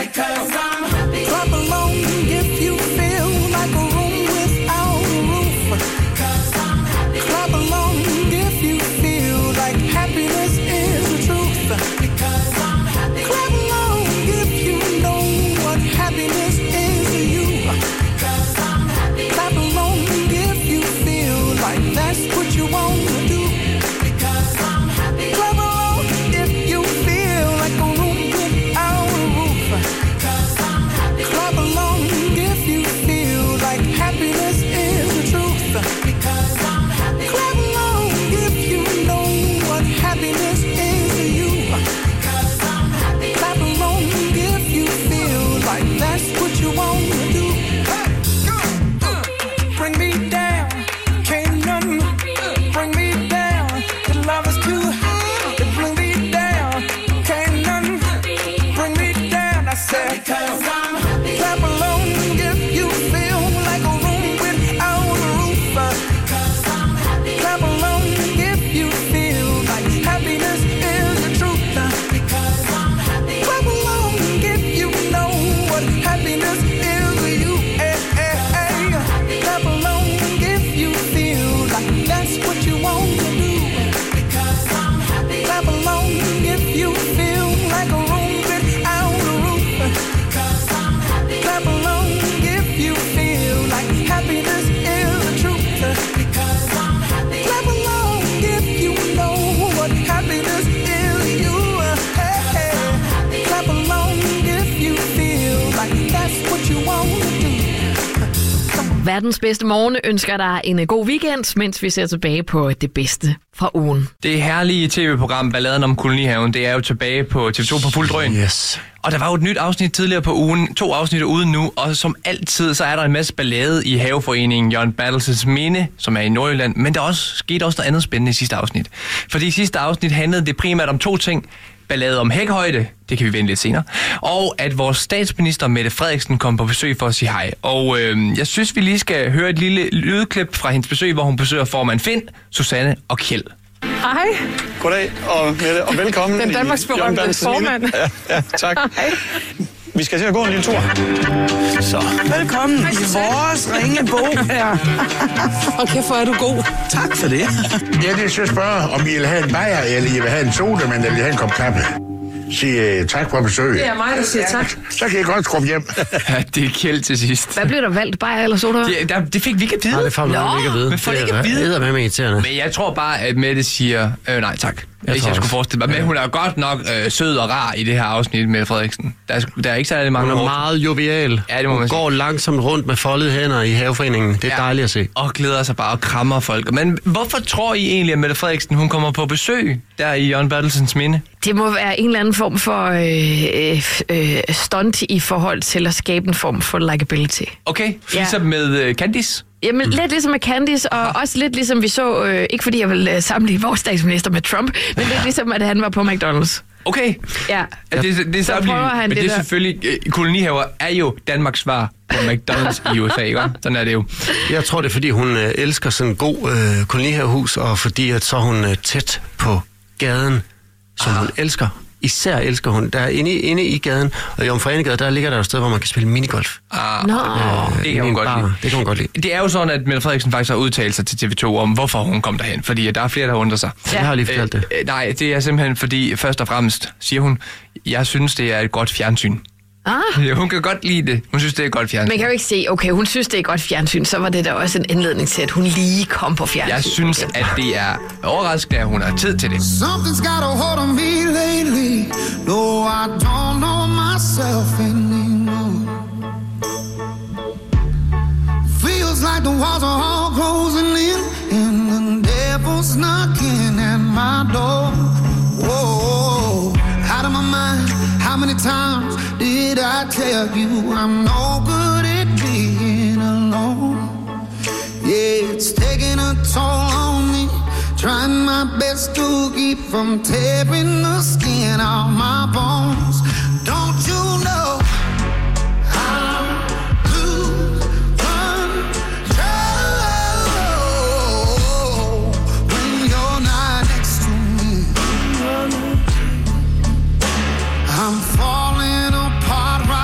Because I'm happy. Clap along if you feel like a room without a roof. Because I'm happy. Clap along if you feel like happiness is the truth. Because I'm happy. Clap along if you know what happiness is to you. Because I'm happy. Clap along if you feel like that's what you want to do. Because I'm happy. Clap along if you feel like a room without a roof. Because I'm happy. Clap along if you feel like happiness is the truth. Because I'm happy. Clap along if you know what happiness is to you. Because I'm happy. Clap along if you feel like that's what you want to do. Hey, go, uh, bring me down, can't nothing bring me down. The love is too high to bring me down. Can't nothing bring me down. I said, because I'm happy. Clap along if you feel like a room without a roof. Because I'm happy. Clap along if you feel like happiness is the truth. Because I'm happy. Clap along if you know what happiness is to you. Hey, hey, hey. Clap along if you feel like that's what you want to do. Because I'm happy. Clap along if you feel like a room without a roof. Because I'm happy. Clap along if you feel like happiness is the truth. Because I'm happy. Clap along if you know what happiness is to you. Hey, hey. Clap along if you feel like that's what you want to do. Verdens bedste morgen ønsker dig en god weekend, mens vi ser tilbage på det bedste fra ugen. Det herlige tv-program Balladen om kolonihaven, det er jo tilbage på T V to på fuld drøn. Yes. Og der var jo et nyt afsnit tidligere på ugen, to afsnit ude nu, og som altid, så er der en masse ballade i haveforeningen Jørgen Bertelsens Minde, som er i Nordjylland, men der også skete også noget andet spændende i sidste afsnit. Fordi i sidste afsnit handlede det primært om to ting. Ballade om hækhøjde, det kan vi vende lidt senere, og at vores statsminister Mette Frederiksen kom på besøg for at sige hej. Og øh, jeg synes, vi lige skal høre et lille lydklip fra hendes besøg, hvor hun besøger formand Finn, Susanne og Kjeld. Hej. Goddag og, Mette, og velkommen. Den Danmarks berømte formand. Ja, ja, tak. Hej. Vi skal til at gå en lille tur. Så. Velkommen i vores ringebog her. Og kæft, hvor er du god. Tak for det. Ja, det er så at spørge, om I vil have en bajer, eller I vil have en sodavand, eller I vil have en kop kaffe. Sig uh, tak for besøget. Det er mig, der siger tak. Så kan I godt skubbe hjem. Ja, det er Kjeld til sidst. Hvad blev der valgt? Bajer eller soda? Det, der, det fik vi ikke at vide. Nej, det får man ikke at vide. Men får det ikke at Det vide. er med mig irriterende. Men jeg tror bare, at Mette siger, øh, nej tak. Jeg Hvis jeg skulle forestille mig. Men hun er godt nok øh, sød og rar i det her afsnit, Mette Frederiksen. Der er, der er ikke særlig mange Hun er ord. meget jovial. Ja, det må hun man sige. går langsomt rundt med foldede hænder i haveforeningen. Det er Ja. dejligt at se. Og glæder sig bare og krammer folk. Men hvorfor tror I egentlig, at Mette Frederiksen hun kommer på besøg der i Jørgen Bertelsens Minde? Det må være en eller anden form for øh, øh, stunt i forhold til at skabe en form for likability. Okay, ligesom med øh, Candice? Jamen, lidt ligesom med Candice, og også lidt ligesom vi så, øh, ikke fordi jeg vil øh, sammenligne vores statsminister med Trump, men lidt ligesom, at han var på McDonald's. Okay. Ja. Ja, det, det er Så prøver han men det det er der. selvfølgelig, øh, kolonihaver er jo Danmarks svar på McDonald's i U S A, ikke? Sådan er det jo. Jeg tror, det er, fordi hun øh, elsker sådan en god øh, kolonihavehus, og fordi at så er hun øh, tæt på gaden, som hun elsker. Især elsker hun. Der er inde, i- inde i gaden, og i Jomfrenegade, der ligger der et sted, hvor man kan spille minigolf. Ah, Nå. øh, det kan hun godt bar. lide. Det kan hun godt lide. Det er jo sådan, at Mette Frederiksen faktisk har udtalt sig til T V to om, hvorfor hun kom derhen. Fordi der er flere, der undrer sig. Ja. Jeg har lige fortalt det. Øh, nej, det er simpelthen fordi, først og fremmest, siger hun, jeg synes, det er et godt fjernsyn. Ah. Ja, hun kan godt lide det. Hun synes, det er et godt fjernsyn. Man kan jo ikke se, okay, hun synes, det er godt fjernsyn, så var det da også en indledning til, at hun lige kom på fjernsyn. Jeg synes, at det er overraskende, at hun har tid til det. Something's got a hold on me lately. No, I don't know myself anymore. Feels like the walls are all closing in, and the devil's knocking at my door. Whoa, out of my mind. How many times did I tell you I'm no good at being alone? Yeah, it's taking a toll on me. Trying my best to keep from tearing the skin off my bones. Don't you know I'm lose control when you're not next to me? I'm falling apart right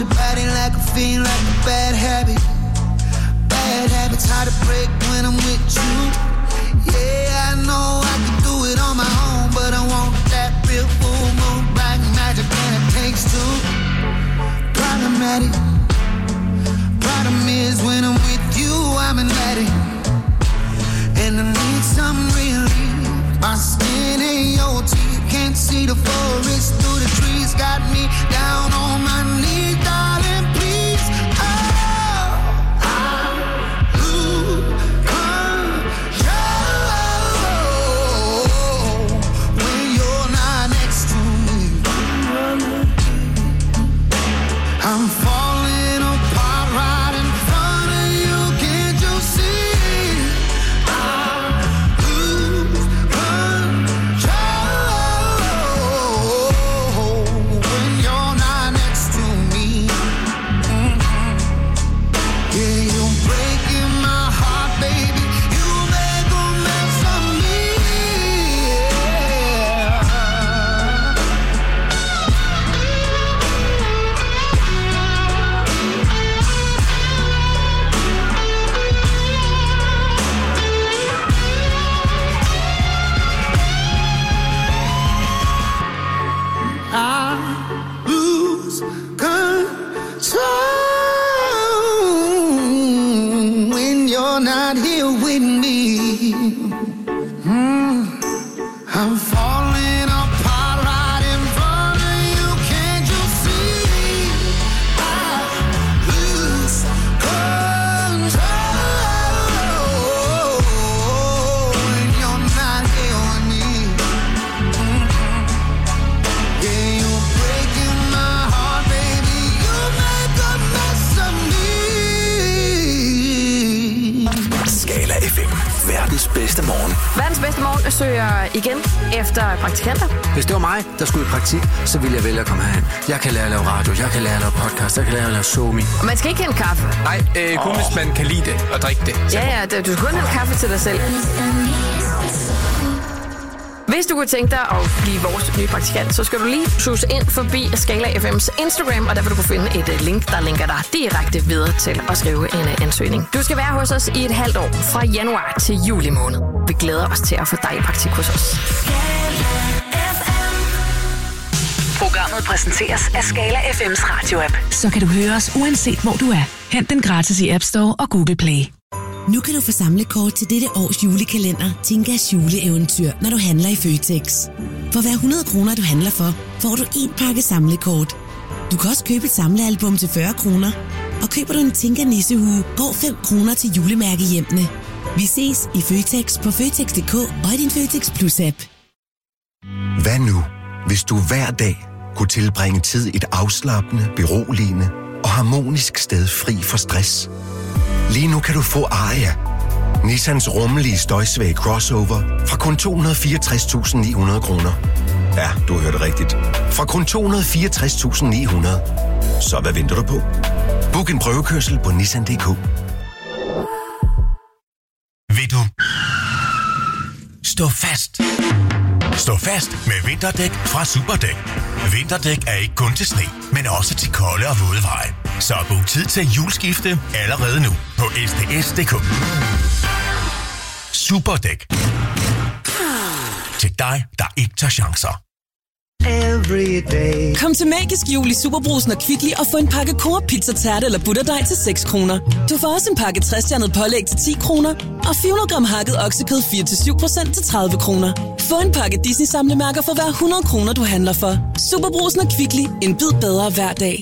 your body like a fiend, like a bad habit. Bad habits hard to break when I'm with you. Yeah, I know I can do it on my own, but I want that real full moon, black magic, and it takes two. Problematic. Problem is when I'm with you, I'm an addict, and I need some relief. My skin ain't your teeth, can't see the forest through the trees. Got me down on my knees, darling, please. Oh, I lose control when you're not next to me. I'm falling apart right in front of you, can't you see? I lose control when you're not next to me. Mm-hmm. Yeah, you're breaking my heart, baby. You make a mess of me. I lose control when you're not here with me. Mm. I'm falling apart right in front of you, can't you see? I lose control when you're not here with me. Yeah, you're breaking my heart, baby. You make a mess of me. Skala F M. Verdens bedste morgen. Verdens bedste morgen søger igen efter praktikanter. Hvis det var mig, der skulle i praktik, så ville jeg vælge at komme herhen. Jeg kan lære at lave radio, jeg kan lære at lave podcast, jeg kan lære at lave somi. Og man skal ikke hente kaffe. Nej, øh, kun oh. hvis man kan lide det og drikke det. Ja, ja, det- du skal kun hente kaffe til dig selv. Hvis du kunne tænke dig at blive vores nye praktikant, så skal du lige suse ind forbi Skala F M's Instagram, og der vil du kunne finde et øh, link, der linker dig direkte videre til at skrive en øh, ansøgning. Du skal være hos os i et halvt år, fra januar til juli måned. Vi glæder os til at få dig i praktik hos os. Programmet præsenteres af Skala F M's radio-app. Så kan du høre os uanset hvor du er. Hent den gratis i App Store og Google Play. Nu kan du få samlekort til dette års julekalender, Tinkas juleeventyr, når du handler i Føtex. For hver hundrede kroner, du handler for, får du en pakke samlekort. Du kan også købe et samlealbum til fyrre kroner. Og køber du en Tinka nissehue, går fem kroner til julemærkehjemmene. Vi ses i Føtex på Føtex punktum d k og i din Føtex Plus-app. Hvad nu, hvis du hver dag kunne tilbringe tid et afslappende, beroligende og harmonisk sted fri for stress? Lige nu kan du få Aria, Nissans rummelige støjsvage crossover, fra kun to hundrede og fireogtres tusind ni hundrede kroner. Ja, du hørte rigtigt. Fra kun to hundrede og fireogtres tusind ni hundrede. Så hvad venter du på? Book en prøvekørsel på Nissan punktum d k. Vil du stå fast? Stå fast med vinterdæk fra Superdæk. Vinterdæk er ikke kun til sne, men også til kolde og våde veje. Så book tid til juleskifte allerede nu på S D S punktum d k. Superdæk. Til dig, der ikke tager chancer. Kom til Magisk Jul i Superbrugsen og Kvickly og få en pakke Coop Pizza Tærte eller butterdej til seks kroner. Du får også en pakke tres-stjernet pålæg til ti kroner og fire hundrede gram hakket oksekød fire til syv procent til tredive kroner. Få en pakke Disney-samlemærker for hver hundrede kroner, du handler for. Superbrugsen og Kvickly. En bid bedre hver dag.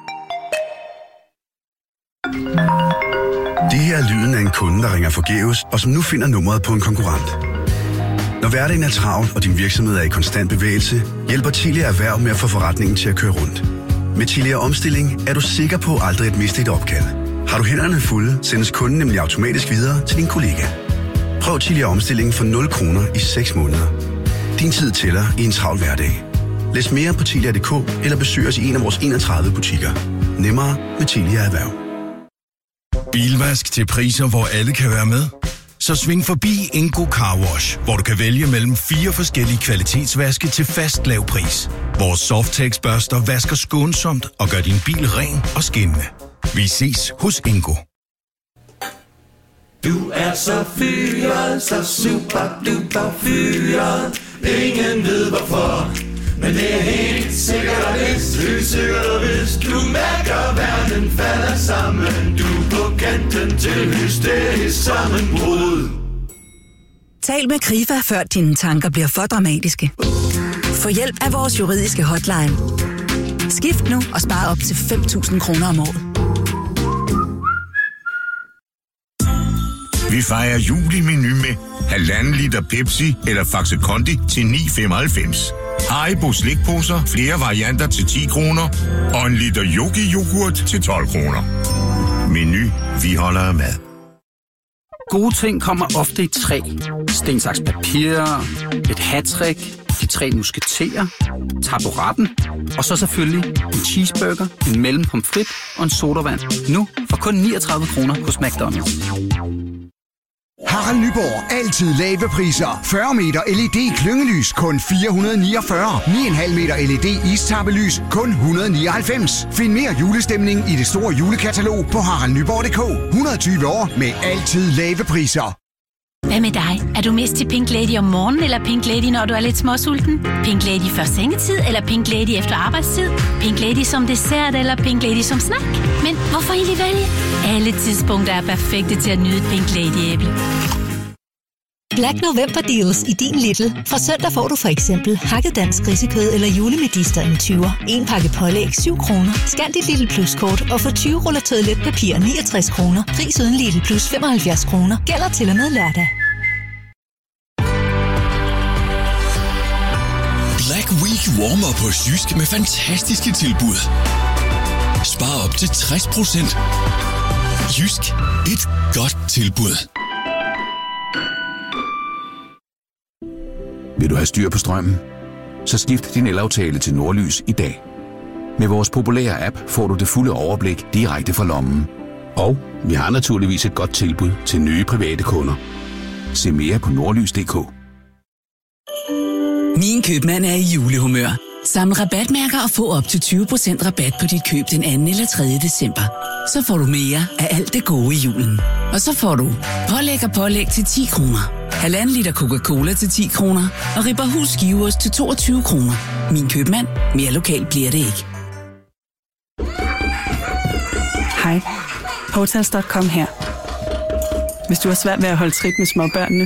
Det her er lyden af en kunde, der ringer forgæves, og som nu finder nummeret på en konkurrent. Når hverdagen er travl, og din virksomhed er i konstant bevægelse, hjælper Tilia Erhverv med at få forretningen til at køre rundt. Med Tilia Omstilling er du sikker på aldrig at miste et opkald. Har du hænderne fulde, sendes kunden nemlig automatisk videre til din kollega. Prøv Tilia Omstilling for nul kroner i seks måneder. Din tid tæller i en travl hverdag. Læs mere på tilia punktum d k eller besøg os i en af vores enogtredive butikker. Nemmere med Tilia Erhverv. Bilvask til priser, hvor alle kan være med. Så sving forbi Ingo Car Wash, hvor du kan vælge mellem fire forskellige kvalitetsvaske til fast lav pris. Vores Softex-børster vasker skånsomt og gør din bil ren og skinnende. Vi ses hos Ingo. Du er så fyret, så super duper fyret. Ingen ved hvorfor, men det er helt sikkert og vist, helt sikkert og vist. Du mærker, verden falder sammen. Du er på kanten til hysterisk sammenbrud. Tal med Krifa, før dine tanker bliver for dramatiske. Få hjælp af vores juridiske hotline. Skift nu og spar op til fem tusind kroner om året. Vi fejrer jul i Meny med halvanden liter Pepsi eller Faxe Kondi til ni femoghalvfems. Haribo slikposer, flere varianter til ti kroner. Og en liter Yogi-yoghurt til tolv kroner. Meny, vi holder af mad. Gode ting kommer ofte i tre. Sten, saks, papir, et hattrick, de tre musketerer, taburetten, og så selvfølgelig en cheeseburger, en mellem pomfrit og en sodavand. Nu for kun niogtredive kroner hos McDonald's. Harald Nyborg. Altid lave priser. fyrre meter L E D klyngelys kun fire hundrede niogfyrre. ni komma fem meter L E D istappelys kun et hundrede nioghalvfems. Find mere julestemning i det store julekatalog på harald nyborg punktum d k. hundrede og tyve år med altid lave priser. Hvad med dig? Er du mest til Pink Lady om morgenen, eller Pink Lady, når du er lidt småsulten? Pink Lady før sengetid, eller Pink Lady efter arbejdstid? Pink Lady som dessert, eller Pink Lady som snack? Men hvorfor egentlig vælge? Alle tidspunkter er perfekte til at nyde et Pink Lady-æble. Black November Deals i din Lidl. Fra søndag får du for eksempel hakket dansk grisekød eller julemedister en tyver. En pakke pålæg syv kroner. Scan dit Lidl Plus-kort og få tyve ruller toiletpapir niogtres kroner. Pris uden Lidl Plus femoghalvfjerds kroner. Gælder til og med lørdag. Black Week warmer på Jysk med fantastiske tilbud. Spar op til tres procent. Jysk. Et godt tilbud. Vil du have styr på strømmen? Så skift din elaftale til Nordlys i dag. Med vores populære app får du det fulde overblik direkte fra lommen. Og vi har naturligvis et godt tilbud til nye private kunder. Se mere på nordlys punktum d k. Min købmand er i julehumør. Samle rabatmærker og få op til tyve procent rabat på dit køb den anden eller tredje december. Så får du mere af alt det gode i julen. Og så får du pålæg og pålæg til ti kroner. Halvanden liter Coca-Cola til ti kroner. Og Ripperhus skiveost til toogtyve kroner. Min købmand. Mere lokalt bliver det ikke. Hej. Hotels punktum com her. Hvis du har svært ved at holde trit med småbørnene,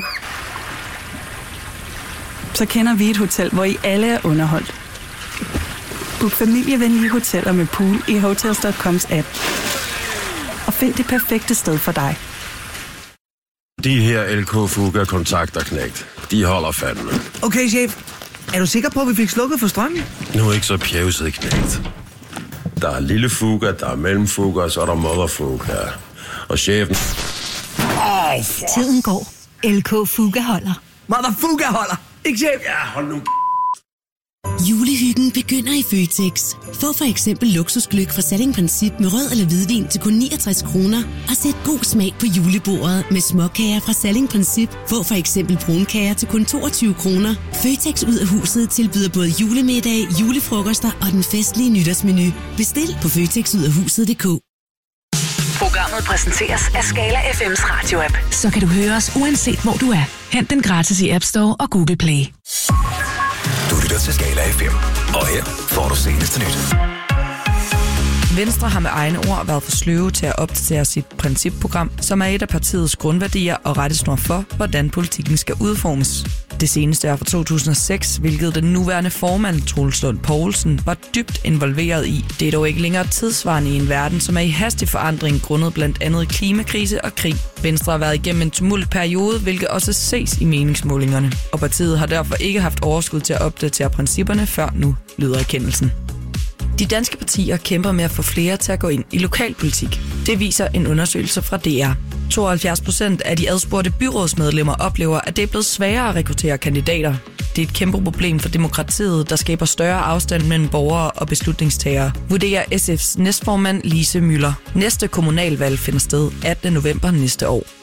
så kender vi et hotel, hvor I alle er underholdt. Book familievenlige hoteller med pool i Hotels punktum coms app. Og find det perfekte sted for dig. De her L K Fuga kontakter knægt. De holder fandme. Okay, chef. Er du sikker på, at vi fik slukket for strømmen? Nu er ikke så pjevset knægt. Der er lille Fuga, der er mellemfuga, og så er der mother Fuga. Og chefen... Oh, tiden går. L K Fuga holder. Mother Fuga holder. Ikke chef? Ja, hold nu. Julehyggen begynder i Føtex. Få for eksempel luksusgløgg fra Salling Princip med rød eller hvidvin til kun niogtres kroner. Og sæt god smag på julebordet med småkager fra Salling Princip. Få for eksempel brunkager til kun toogtyve kroner. Føtex ud af huset tilbyder både julemiddag, julefrokoster og den festlige nytårsmenu. Bestil på føtex ud af huset punktum d k. Programmet præsenteres af Skala F M's radio-app. Så kan du høre os uanset hvor du er. Hent den gratis i App Store og Google Play. Du lytter til Skala F M, og her får du seneste nyt. Venstre har med egne ord været for sløve til at opdatere sit principprogram, som er et af partiets grundværdier og rettesnor for, hvordan politikken skal udformes. Det seneste er fra to tusind og seks, hvilket den nuværende formand, Troels Lund Poulsen, var dybt involveret i. Det er dog ikke længere tidsvarende i en verden, som er i hastig forandring grundet blandt andet klimakrise og krig. Venstre har været igennem en tumult periode, hvilket også ses i meningsmålingerne. Og partiet har derfor ikke haft overskud til at opdatere principperne før nu, lyder erkendelsen. De danske partier kæmper med at få flere til at gå ind i lokalpolitik. Det viser en undersøgelse fra D R. tooghalvfjerds procent af de adspurgte byrådsmedlemmer oplever, at det er blevet sværere at rekruttere kandidater. Det er et kæmpe problem for demokratiet, der skaber større afstand mellem borgere og beslutningstagere, vurderer S F's næstformand Lise Müller. Næste kommunalvalg finder sted attende november næste år.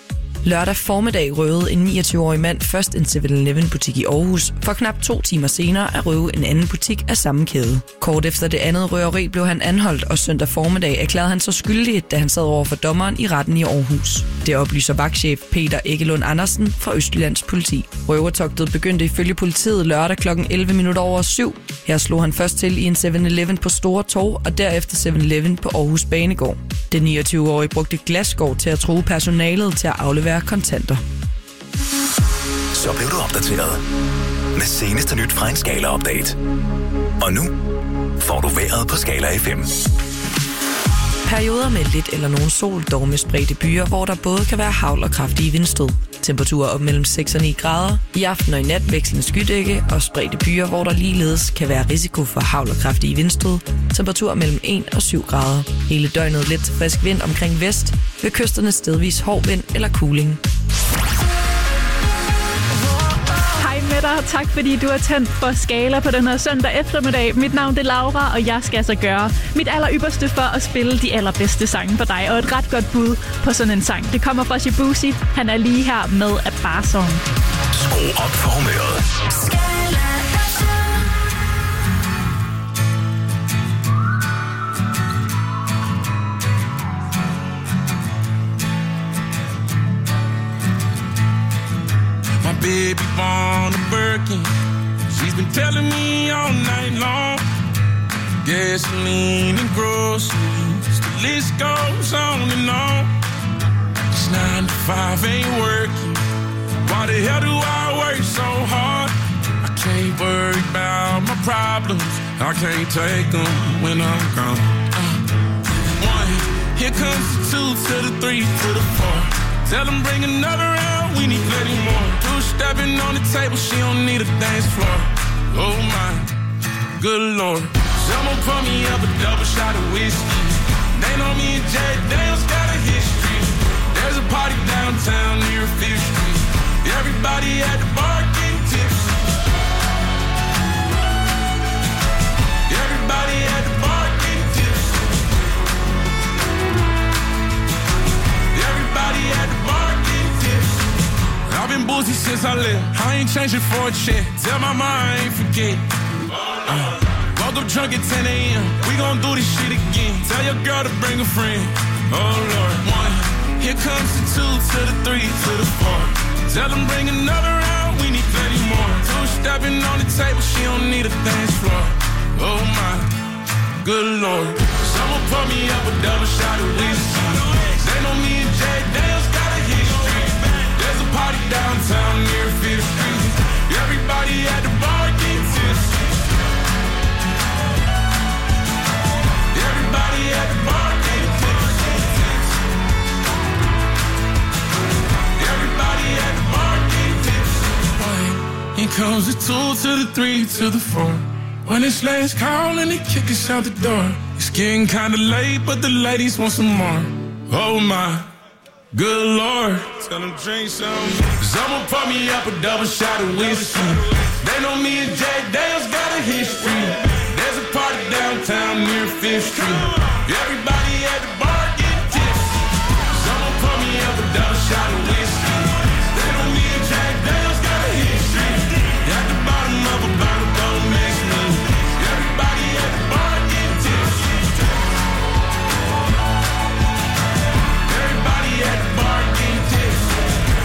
Lørdag formiddag røvede en niogtyve-årig mand først en seven eleven butik i Aarhus, for knap to timer senere at røve en anden butik af samme kæde. Kort efter det andet røveri blev han anholdt, og søndag formiddag erklærede han sig skyldig, da han sad over for dommeren i retten i Aarhus. Det oplyser vagtchef Peter Ekkelund Andersen fra Østjyllands politi. Røvertogtet begyndte ifølge politiet lørdag klokken elleve minutter over syv. Her slog han først til i en seven eleven på Store Torv, og derefter seven eleven på Aarhus Banegård. Den niogtyve-årige brugte glasskår til at true personalet til at aflevere kontanter. Så blev du opdateret med seneste nyt fra en Skala-update. Og nu får du vejret på Skala F M. Perioder med lidt eller nogen sol, dog med spredte byer, hvor der både kan være hagl og kraftige vindstød. Temperaturer op mellem seks og ni grader. I aften og i nat vekslende skydække og spredte byer, hvor der ligeledes kan være risiko for hagl og kraftige vindstød. Temperaturer mellem en og syv grader. Hele døgnet let til frisk vind omkring vest. Ved kysterne stedvis hård vind eller kuling. Med dig. Tak fordi du har tændt for Skala på den her søndag eftermiddag. Mit navn er Laura, og jeg skal altså gøre mit aller ypperste for at spille de allerbedste sange for dig. Og et ret godt bud på sådan en sang. Det kommer fra Shibusi. Han er lige her med A Bar Song. Skru op for humøret. Baby born a Birkin. She's been telling me all night long. Gasoline and groceries, the list goes on and on. This nine to five ain't working. Why the hell do I work so hard? I can't worry about my problems. I can't take them when I'm gone. Uh, one, here comes the two to the three to the four. Tell them bring another round, we need plenty more. Two-stepping on the table, she don't need a dance floor. Oh my, good lord. Someone pour me up a double shot of whiskey. They know me and Jay Dale's got a history. There's a party downtown near Fifth Street. Everybody at the bar getting tipsy. Everybody at the bar getting tipsy. Everybody at the bar getting tipsy. I've been boozy since I left. I ain't changing for a check. Tell my mom I ain't forget. Uh, woke up drunk at ten a.m. We gon' do this shit again. Tell your girl to bring a friend. Oh Lord. One, here comes the two to the three to the four. Tell them bring another round. We need plenty more. Two stepping on the table. She don't need a dance floor. Oh my, good lord. Someone pour me up a double shot of whiskey. They know me and Jay Dale's got a history. There's a party downtown near Fifth Street. Everybody at the bar getting tipsy. Everybody at the bar getting tipsy. Everybody at the bar getting tipsy. Here comes the two to the three to the four. When it's last call and they kick us out the door. It's getting kinda late, but the ladies want some more. Oh my, good lord. Tell them drink some. Someone pour me up a double shot of whiskey. They know me and Jay Dale's got a history. There's a party downtown near Fifth Street. Everybody at the bar getting tipsy. Someone pour me up a double shot of whiskey. They know me and Jay Dale's got a history. At the bottom of a bottle, don't mix me. Everybody at the bar getting tipsy. Everybody at the bar getting tipsy.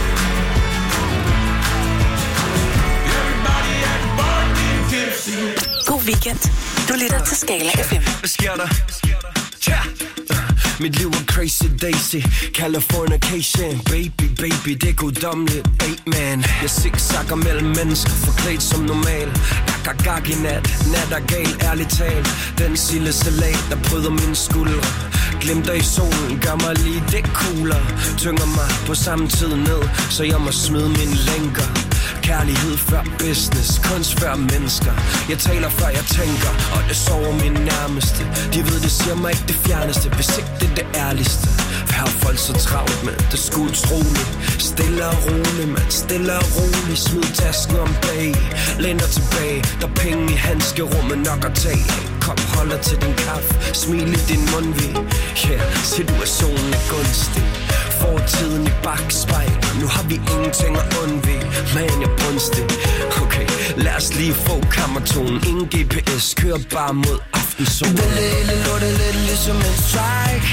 Everybody at the bar getting tipsy. God weekend. Du lytter til Skala F M. Hvad sker der? Ja. Mit liv er crazy daisy, Californication. Baby, baby, det er guddommeligt. Hey man, jeg zigzagger mellem mennesker, forklædt som normal. Jeg går gag i nat, nat er gal, ærligt talt. Den silde salat, der bryder mine skuldre. Glimter i solen, gør mig lige det cooler. Tynger mig på samme tid ned, så jeg må smide mine lænker. Kærlighed før business, kunst før mennesker. Jeg taler før jeg tænker, og det sover mine nærmeste. De ved det siger mig ikke det fjerneste, hvis ikke det er det ærligste. For her er folk så travlt, men det er sgu utroligt. Stille og roligt, man, stille og roligt. Smid tasken om bag, læn dig tilbage. Der er penge i handskerummet nok at tage. Kop holder til din kaffe, smil i din mundvig. Ja, yeah, situationen er gunstig. fortiden i bakspejl. Nu har vi ingenting at undvige, men jeg brunstig. Okay, lad os lige få kammertonen. Ingen G P S, kører bare mod aftensolen. Det hele lortet lidt ligesom en strike.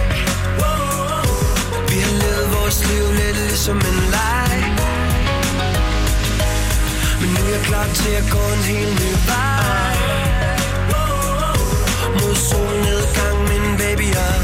Vi har levet vores liv lidt ligesom en leg. Men nu er jeg klar til at gå en helt ny vej. Mod solnedgang, min baby, og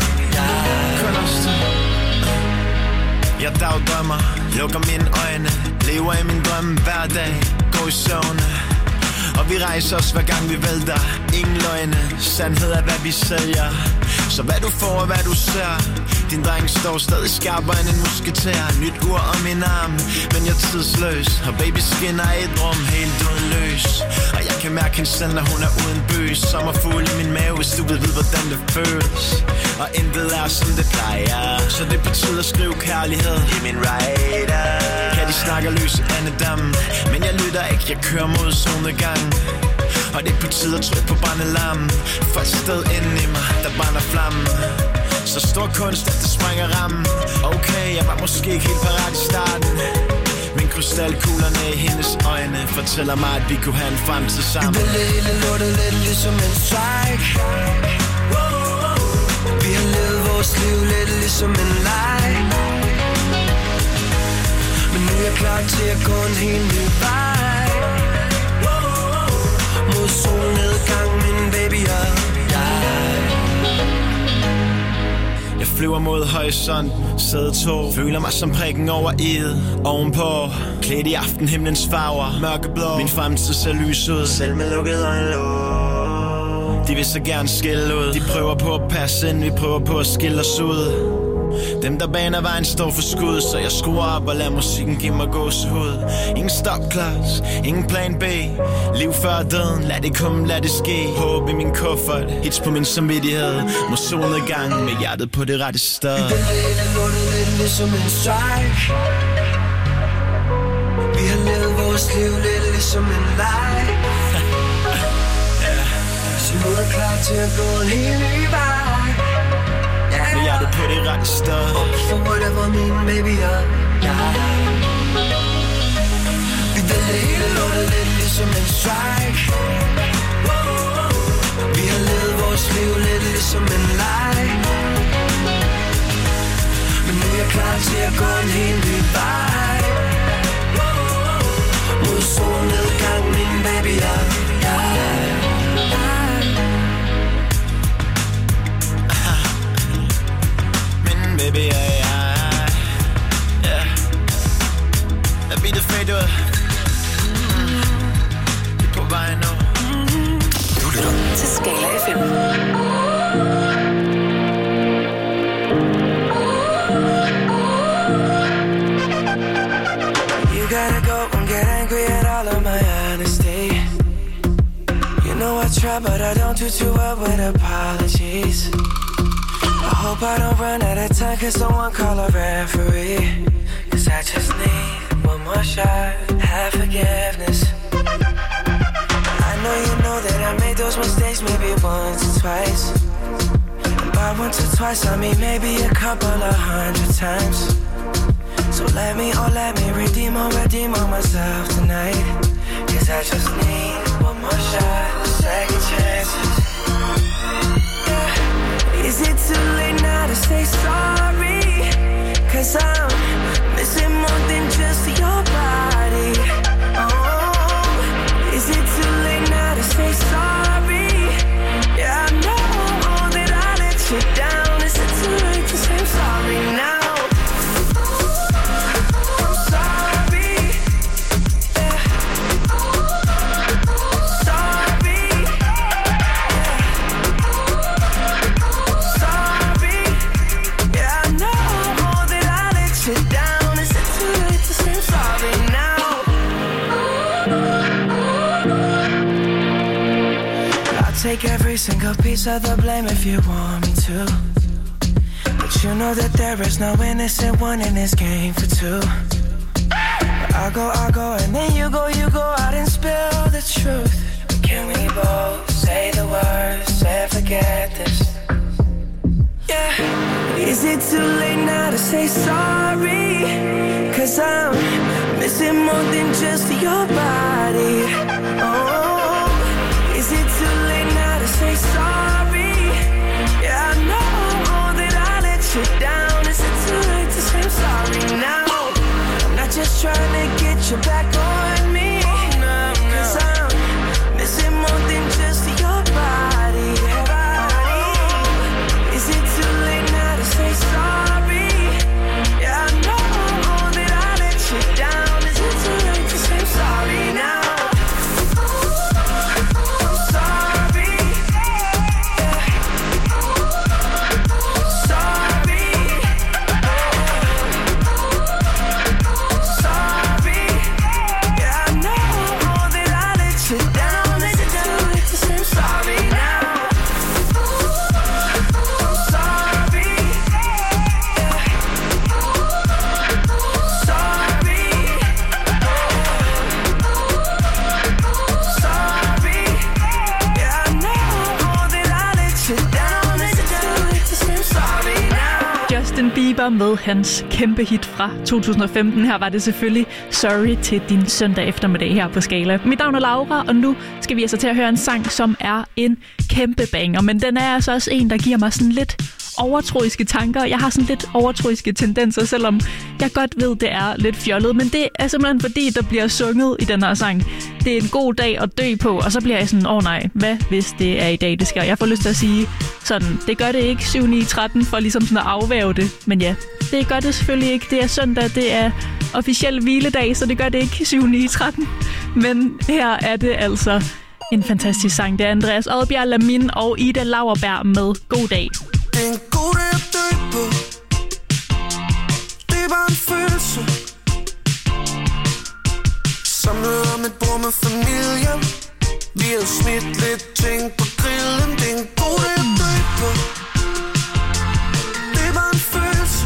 jeg dagdrømmer, lukker mine øjne, lever i min drømme hver dag, går i søvne. Og vi rejser os hver gang vi vælter. Ingen løgne, sandhed er hvad vi sælger. Så hvad du får og hvad du ser. Din dreng står stadig skarpere end en musketær. Nyt ur om min arm, men jeg er tidsløs. Og baby skinner i et rum helt uden løs. Og jeg kan mærke hende selv, når hun er uden bøs. Sommerfugl i min mave, hvis du vil vide hvordan det føles. Og intet er som det plejer. Så det betyder skriv kærlighed i min rider. Kan de snakke løse andedam, men jeg lytter ikke, jeg kører mod solnedgang. Og det betyder tryk på brændelammen. For et sted inde i mig, der brænder flammen. Så stor kunst, at det sprænger rammen. Okay, jeg var måske ikke helt parat i starten, men krystalkuglerne i hendes øjne fortæller mig, at vi kunne have en fremtid sammen. Det ville hele lortet lidt ligesom en strike. Vi har levet vores liv lidt ligesom en leg. Men nu er jeg klar til at gå en helt ny vej. Mod solnedgang, min baby, og jeg. Jeg flyver mod horisont, sæde to. Føler mig som prikken over i'et. Ovenpå, klædt i aftenhimlens farver. Mørkeblå, min fremtid ser lys ud. Selv med lukket øjenlåg. De vil så gerne skille ud. De prøver på at passe ind, vi prøver på at skille os ud. Dem der baner vejen står for skud, så jeg skruer op og lader musikken give mig gåsehud. Ingen stopklods, ingen plan B. Liv før døden, lad det komme, lad det ske. Håb i min kuffert, hits på min samvittighed. Mod solnedgang med hjertet på det rette sted. Det hele lortet lidt ligesom en strike. Vi har levet vores liv lidt ligesom en leg. Så nu er klar til at gå en helt ny vej. Med hjertet på det rette sted. For whatever mean, baby, og jeg. Vi ved det hele lortet lidt ligesom en strike. Vi har levet vores liv lidt ligesom en leg. Men nu er jeg klar til at gå en helt ny vej. Mod solnedgang, min baby, og jeg. Baby, yeah, yeah, yeah. Lad beatet fade ud. Mm. Vi er på vej nu. Du lytter til Skala F M. You gotta go and get angry at all of my honesty. You know I try, but I don't do too well with apologies. I hope I don't run out of time, cause someone call a referee. Cause I just need one more shot, have forgiveness. I know you know that I made those mistakes maybe once or twice. And by once or twice I mean maybe a couple of hundred times. So let me, oh let me redeem or redeem on myself tonight. Cause I just need one more shot, second chances. Is it too late now to say sorry? Cause I'm missing more than just your body. Oh, is it too late now to say sorry? Yeah, I know that I let you down. Is it too late to say sorry now? Take every single piece of the blame if you want me to. But you know that there is no innocent one in this game for two. But I go, I go, and then you go, you go out and spill the truth. But can we both say the words and forget this? Yeah, Is it too late now to say sorry? Cause I'm missing more than just your body. Oh, is it too late now to say sorry? Yeah, I know that I let you down. Is it too late to say I'm sorry now? I'm not just trying to get you back on me. Cause I'm missing more than just your body. Oh, is it too late now to say sorry? Yeah, I know that I let you down. Is it too late to say I'm sorry now? Justin Bieber med hans kæmpe hit fra to tusind og femten. Her var det selvfølgelig Sorry til din søndag eftermiddag her på Skala. Mit navn er Laura, og nu skal vi altså til at høre en sang, som er en kæmpe banger. Men den er altså også en, der giver mig sådan lidt overtroiske tanker. Jeg har sådan lidt overtroiske tendenser, selvom jeg godt ved, det er lidt fjollet. Men det er simpelthen fordi, der bliver sunget i den her sang. Det er en god dag at dø på, og så bliver jeg sådan, åh oh, nej, hvad hvis det er i dag, det sker? Jeg får lyst til at sige sådan, det gør det ikke syv ni tretten for ligesom sådan at afværge det. Men ja, det gør det selvfølgelig ikke. Det er søndag, det er officiel hviledag, så det gør det ikke syv ni tretten. Men her er det altså en fantastisk sang. Det er Andreas Odbjerg, Lamin og Ida Lauerberg med God dag. Det er en god dag at dø på. Det er bare en følelse. Samlet om et bord med familien. Vi har smidt lidt ting på grillen. Det er en god dag at dø på. Det er bare en følelse.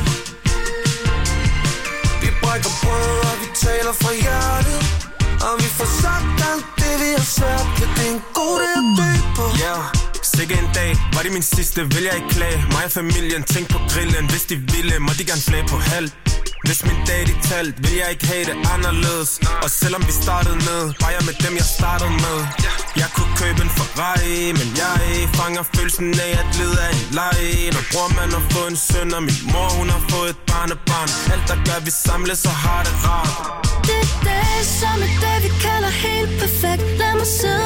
Vi brækker brød og vi taler fra hjertet. Og vi får sagt alt det vi har svært. Det er en god dag at dø på. Yeah. Sikke en dag, var det min sidste, vil jeg ikke klage. Mig og familien, tænk på grillen. Hvis de ville, må de gerne flage på halv. Hvis min dag de talt, vil jeg ikke have det anderledes. Og selvom vi startede ned, var jeg med dem jeg startede med. Jeg kunne købe en Ferrari, men jeg fanger følelsen af at lide af en leje. Når bror man har fået en søn, og min mor hun har fået et barnebarn. Alt der gør vi samles og har det rart. Det er dag som et dag vi kalder helt perfekt. Lad mig sidde